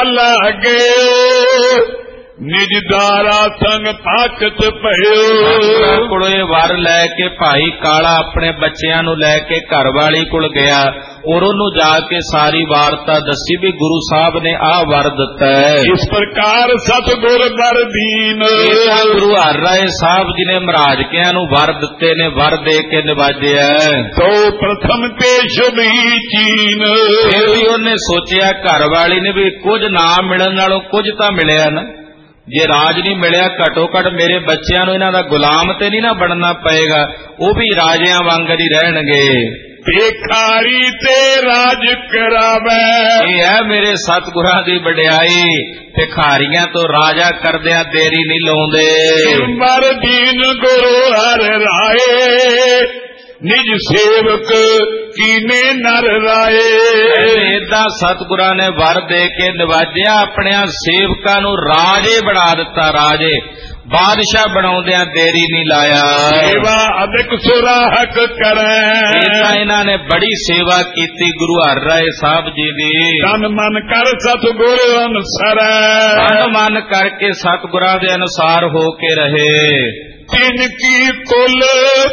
ਲਾਗੇ ਨਿਜ ਦਾਰਾ ਸੰਗ ਤਾਕਤ ਭਇਓ। ਕੋਲੋਂ ਇਹ ਵਰ ਲੈ ਕੇ ਭਾਈ ਕਾਲਾ ਆਪਣੇ ਬੱਚਿਆਂ ਨੂੰ ਲੈ ਕੇ ਘਰ ਵਾਲੀ ਕੋਲ ਗਿਆ ਔਰ ਉਹਨੂੰ ਜਾ ਕੇ ਸਾਰੀ ਵਾਰਤਾ ਦੱਸੀ ਵੀ ਗੁਰੂ ਸਾਹਿਬ ਨੇ ਆਹ ਵਰ ਦਿੱਤਾ ਹੈ। ਇਸ ਪ੍ਰਕਾਰ ਸਤਿਗੁਰ ਵਰ ਦੀਨ। ਗੁਰੂ ਹਰਿ ਰਾਏ ਸਾਹਿਬ ਜੀ ਨੇ ਮਹਾਰਾਜਕਿਆਂ ਨੂੰ ਵਰ ਦਿੱਤੇ ਨੇ, ਵਰ ਦੇ ਕੇ ਨਿਵਾਜਿਆ। ਤੋ ਪ੍ਰਥਮ ਤੇ ਸ਼ੁਭ ਹੀ ਚੀਨ। ਫਿਰ ਵੀ ਉਹਨੇ ਸੋਚਿਆ ਘਰ ਵਾਲੀ ਨੇ ਵੀ ਕੁਝ ਨਾ ਮਿਲਣ ਨਾਲੋਂ ਕੁਝ ਤਾਂ ਮਿਲਿਆ ਨਾ, ਜੇ ਰਾਜ ਨਹੀਂ ਮਿਲਿਆ ਘਟੋ ਘਟ ਮੇਰੇ ਬੱਚਿਆਂ ਨੂੰ ਇਹਨਾਂ ਦਾ ਗੁਲਾਮ ਤੇ ਨਹੀਂ ਨਾ ਬਣਨਾ ਪਏਗਾ, ਉਹ ਵੀ ਰਾਜਿਆਂ ਵਾਂਗਰ ਹੀ ਰਹਿਣਗੇ। ਭਿਖਾਰੀ ਤੇ ਰਾਜ ਕਰਾਵੇ। ਇਹ ਹੈ ਮੇਰੇ ਸਤਿਗੁਰਾਂ ਦੀ ਵਡਿਆਈ, ਭਿਖਾਰੀਆਂ ਤੋਂ ਰਾਜਾ ਕਰਦਿਆਂ ਦੇਰੀ ਨਹੀਂ ਲਾਉਂਦੇ। ਮਰ ਦੀਨ ਗੁਰੂ ਹਰਿ ਰਾਏ ਨਿਜ ਸੇਵਕ ਕੀਨੇ ਨਰ ਰਾਏ। ਏਦਾਂ ਸਤਿਗੁਰਾਂ ਨੇ ਵਰ ਦੇ ਕੇ ਨਿਵਾਜਿਆ, ਆਪਣਿਆਂ ਸੇਵਕਾਂ ਨੂੰ ਰਾਜੇ ਬਣਾ ਦਿੱਤਾ, ਰਾਜੇ ਬਾਦਸ਼ਾਹ ਬਣਾਉਂਦਿਆਂ ਦੇਰੀ ਨਹੀਂ ਲਾਇਆ। ਸੇਵਾ ਅਦਿਕ ਸੁਰਾਹਕ ਕਰੈ। ਇਹਨਾਂ ਨੇ ਬੜੀ ਸੇਵਾ ਕੀਤੀ ਗੁਰੂ ਹਰਿ ਰਾਏ ਸਾਹਿਬ ਜੀ ਦੀ। ਤਨ ਮਨ ਕਰ ਸਤਿਗੁਰ ਅਨੁਸਰੈ। ਤਨ ਮਨ ਕਰਕੇ ਸਤਿਗੁਰਾਂ ਦੇ ਅਨੁਸਾਰ ਹੋ ਕੇ ਰਹੇ। ਤਿਨ ਕੀ ਕੁਲ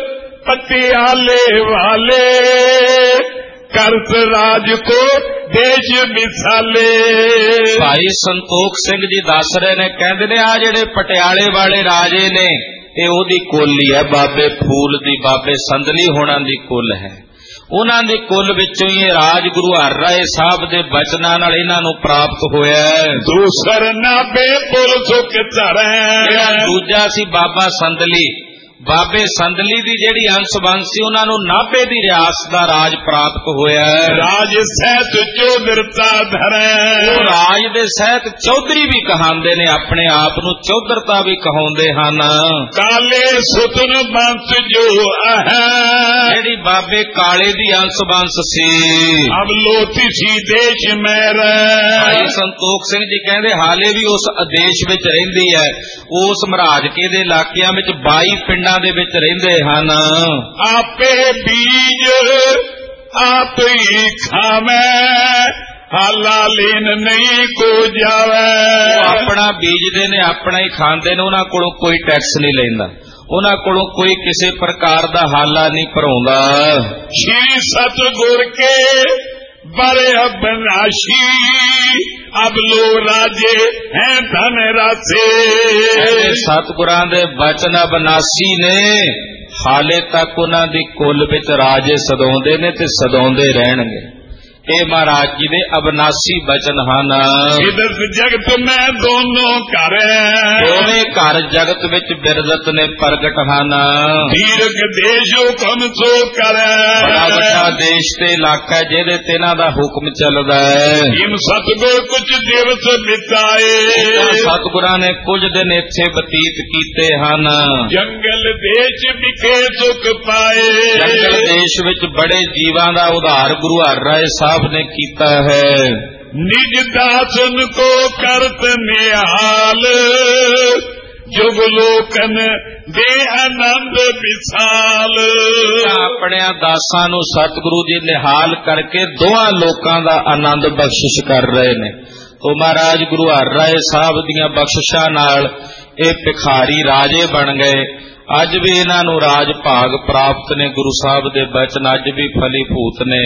ਪਟਿਆਲੇ ਵਾਲੇ ਕਰਤ ਰਾਜ ਕੋ ਦੇਸ਼ ਵਿਸਾਲੇ। ਭਾਈ ਸੰਤੋਖ ਸਿੰਘ ਜੀ ਦੱਸ ਰਹੇ ਨੇ, ਕਹਿੰਦੇ ਨੇ ਆ ਜਿਹੜੇ ਪਟਿਆਲੇ ਵਾਲੇ ਰਾਜੇ ਨੇ ਇਹ ਉਹਦੀ ਕੁੱਲ ਹੀ ਹੈ, ਬਾਬੇ ਫੂਲ ਦੀ, ਬਾਬੇ ਸੰਦਲੀ ਹੋਣਾ ਦੀ ਕੁੱਲ ਹੈ। ਉਹਨਾਂ ਦੇ ਕੁੱਲ ਵਿੱਚੋਂ ਹੀ ਇਹ ਰਾਜ ਗੁਰੂ ਹਰਿ ਰਾਏ ਸਾਹਿਬ ਦੇ ਬਚਨਾਂ ਨਾਲ ਇਹਨਾਂ ਨੂੰ ਪ੍ਰਾਪਤ ਹੋਇਆ। ਦੂਸਰ ਨਾਬੇ ਪੁਰ ਸੁਖ ਧਰੈ। ਦੂਜਾ ਸੀ ਬਾਬਾ ਸੰਦਲੀ, ਬਾਬੇ ਸੰਦਲੀ ਦੀ ਜਿਹੜੀ ਅੰਸ਼ ਵੰਸ਼ ਸੀ ਉਹਨਾਂ ਨੂੰ ਨਾਭੇ ਦੀ ਰਿਆਸਤ ਦਾ ਰਾਜ ਪ੍ਰਾਪਤ ਹੋਇਆ। ਰਾਜ ਸਹਿਤ ਚੌਧਰਤਾ ਧਰੈ। ਉਹ ਰਾਜ ਦੇ ਸਹਿਤ ਚੌਧਰੀ ਵੀ ਕਹਾਉਂਦੇ ਨੇ, ਆਪਣੇ ਆਪ ਨੂੰ ਚੌਧਰਤਾ ਵੀ ਕਹਾਉਂਦੇ ਹਨ। ਕਾਲੇ ਸੁਤਨ ਬੰਸ ਜੋ ਹੈ। ਜਿਹੜੀ ਬਾਬੇ ਕਾਲੇ ਦੀ ਅੰਸ਼ ਵੰਸ਼ ਸੀ। ਅਬ ਲੋਤੀ ਸੀ ਦੇਸ਼ ਮੈਂ ਰਹਿ। ਭਾਈ ਸੰਤੋਖ ਸਿੰਘ ਜੀ ਕਹਿੰਦੇ ਹਾਲੇ ਵੀ ਉਸ ਆਦੇਸ਼ ਵਿੱਚ ਰਹਿੰਦੀ ਹੈ, ਉਸ ਮਹਾਰਾਜਕੇ ਦੇ ਇਲਾਕਿਆਂ ਵਿੱਚ 22 ਪਿੰਡਾਂ ਦੇ ਵਿੱਚ ਰਹਿੰਦੇ ਹਨ। ਆਪੇ ਬੀਜ ਆਪ ਹੀ ਖਾਵੇਂ ਹਾਲਾ ਲੈਣ ਨਹੀਂ ਕੋ ਜਾਵੇ। ਆਪਣਾ ਬੀਜਦੇ ਨੇ, ਆਪਣਾ ਹੀ ਖਾਂਦੇ ਨੇ, ਉਹਨਾਂ ਕੋਲੋਂ ਕੋਈ ਟੈਕਸ ਨਹੀਂ ਲੈਂਦਾ, ਉਹਨਾਂ ਕੋਲੋਂ ਕੋਈ ਕਿਸੇ ਪ੍ਰਕਾਰ ਦਾ ਹਾਲਾ ਨਹੀਂ ਭਰਾਉਂਦਾ। ਸ਼੍ਰੀ ਸਤਿਗੁਰ ਕੇ ਬਰੇ ਅਬਨਾਸ਼ੀ ਅਬ ਲੋ ਰਾਜੇ ਹੈ ਧਨ ਰਾਸੇ। ਸਤਿਗੁਰਾਂ ਦੇ ਬਚਨ ਅਬਨਾਸੀ ਨੇ, ਹਾਲੇ ਤੱਕ ਉਹਨਾਂ ਦੀ ਕੁੱਲ ਵਿੱਚ ਰਾਜੇ ਸਦਾਉਂਦੇ ਨੇ ਤੇ ਸਦਾਉਂਦੇ ਰਹਿਣਗੇ। ਇਹ ਮਹਾਰਾਜ ਜੀ ਦੇ ਅਬਨਾਸੀ ਬਚਨ ਹਨ। ਇਦਰ ਜਗਤ ਮੈਂ ਦੋਨੋਂ ਘਰ। ਦੋਵੇਂ ਘਰ ਜਗਤ ਵਿੱਚ ਬਿਰਦਤ ਨੇ ਪ੍ਰਗਟ ਹਨ। ਦੀਰਘ ਦੇਸ਼ ਹੁਕਮ ਸੋ ਕਰੈ। ਬੜਾ ਵੱਡਾ ਦੇਸ਼ ਤੇ ਇਲਾਕਾ ਜਿਹਦੇ ਤੇ ਇਹਨਾਂ ਦਾ ਹੁਕਮ ਚੱਲਦਾ ਹੈ। ਜਿਮ ਸਤਿਗੁਰ ਕੁਝ ਦਿਵਸ ਬਿਤਾਏ। ਸਤਿਗੁਰਾਂ ਨੇ ਕੁਝ ਦਿਨ ਇੱਥੇ ਬਤੀਤ ਕੀਤੇ ਹਨ। ਜੰਗਲ ਦੇਸ਼ ਵਿਖੇ ਸੁਖ ਪਾਏ। ਜੰਗਲ ਦੇਸ਼ ਵਿੱਚ ਬੜੇ ਜੀਵਾਂ ਦਾ ਉਧਾਰ ਗੁਰੂ ਹਰਿ ਰਾਏ ਸਾਹਿਬ ਨੇ ਕੀਤਾ ਹੈ। ਨਿਜ ਦਾਸਨ ਕੋ ਕਰਤ ਨਿਹਾਲ ਜੁਗ ਲੋਕਨ ਦੇ ਆਨੰਦ ਵਿਸਾਲ। ਆਪਣਿਆਂ ਦਾਸਾਂ ਨੂੰ ਸਤਿਗੁਰੂ ਜੀ ਨਿਹਾਲ ਕਰਕੇ ਦੋਹਾਂ ਲੋਕਾਂ ਦਾ ਆਨੰਦ ਬਖਸ਼ਿਸ਼ ਕਰ ਰਹੇ ਨੇ। ਤੋ ਮਹਾਰਾਜ ਗੁਰੂ ਹਰਿ ਰਾਏ ਸਾਹਿਬ ਦੀਆਂ ਬਖਸ਼ਿਸ਼ਾਂ ਨਾਲ ਇਹ ਭਿਖਾਰੀ ਰਾਜੇ ਬਣ ਗਏ। ਅੱਜ ਵੀ ਇਹਨਾਂ ਨੂੰ ਰਾਜ ਭਾਗ ਪ੍ਰਾਪਤ ਨੇ। ਗੁਰੂ ਸਾਹਿਬ ਦੇ ਬਚਨ ਅੱਜ ਵੀ ਫਲੀਭੂਤ ਨੇ।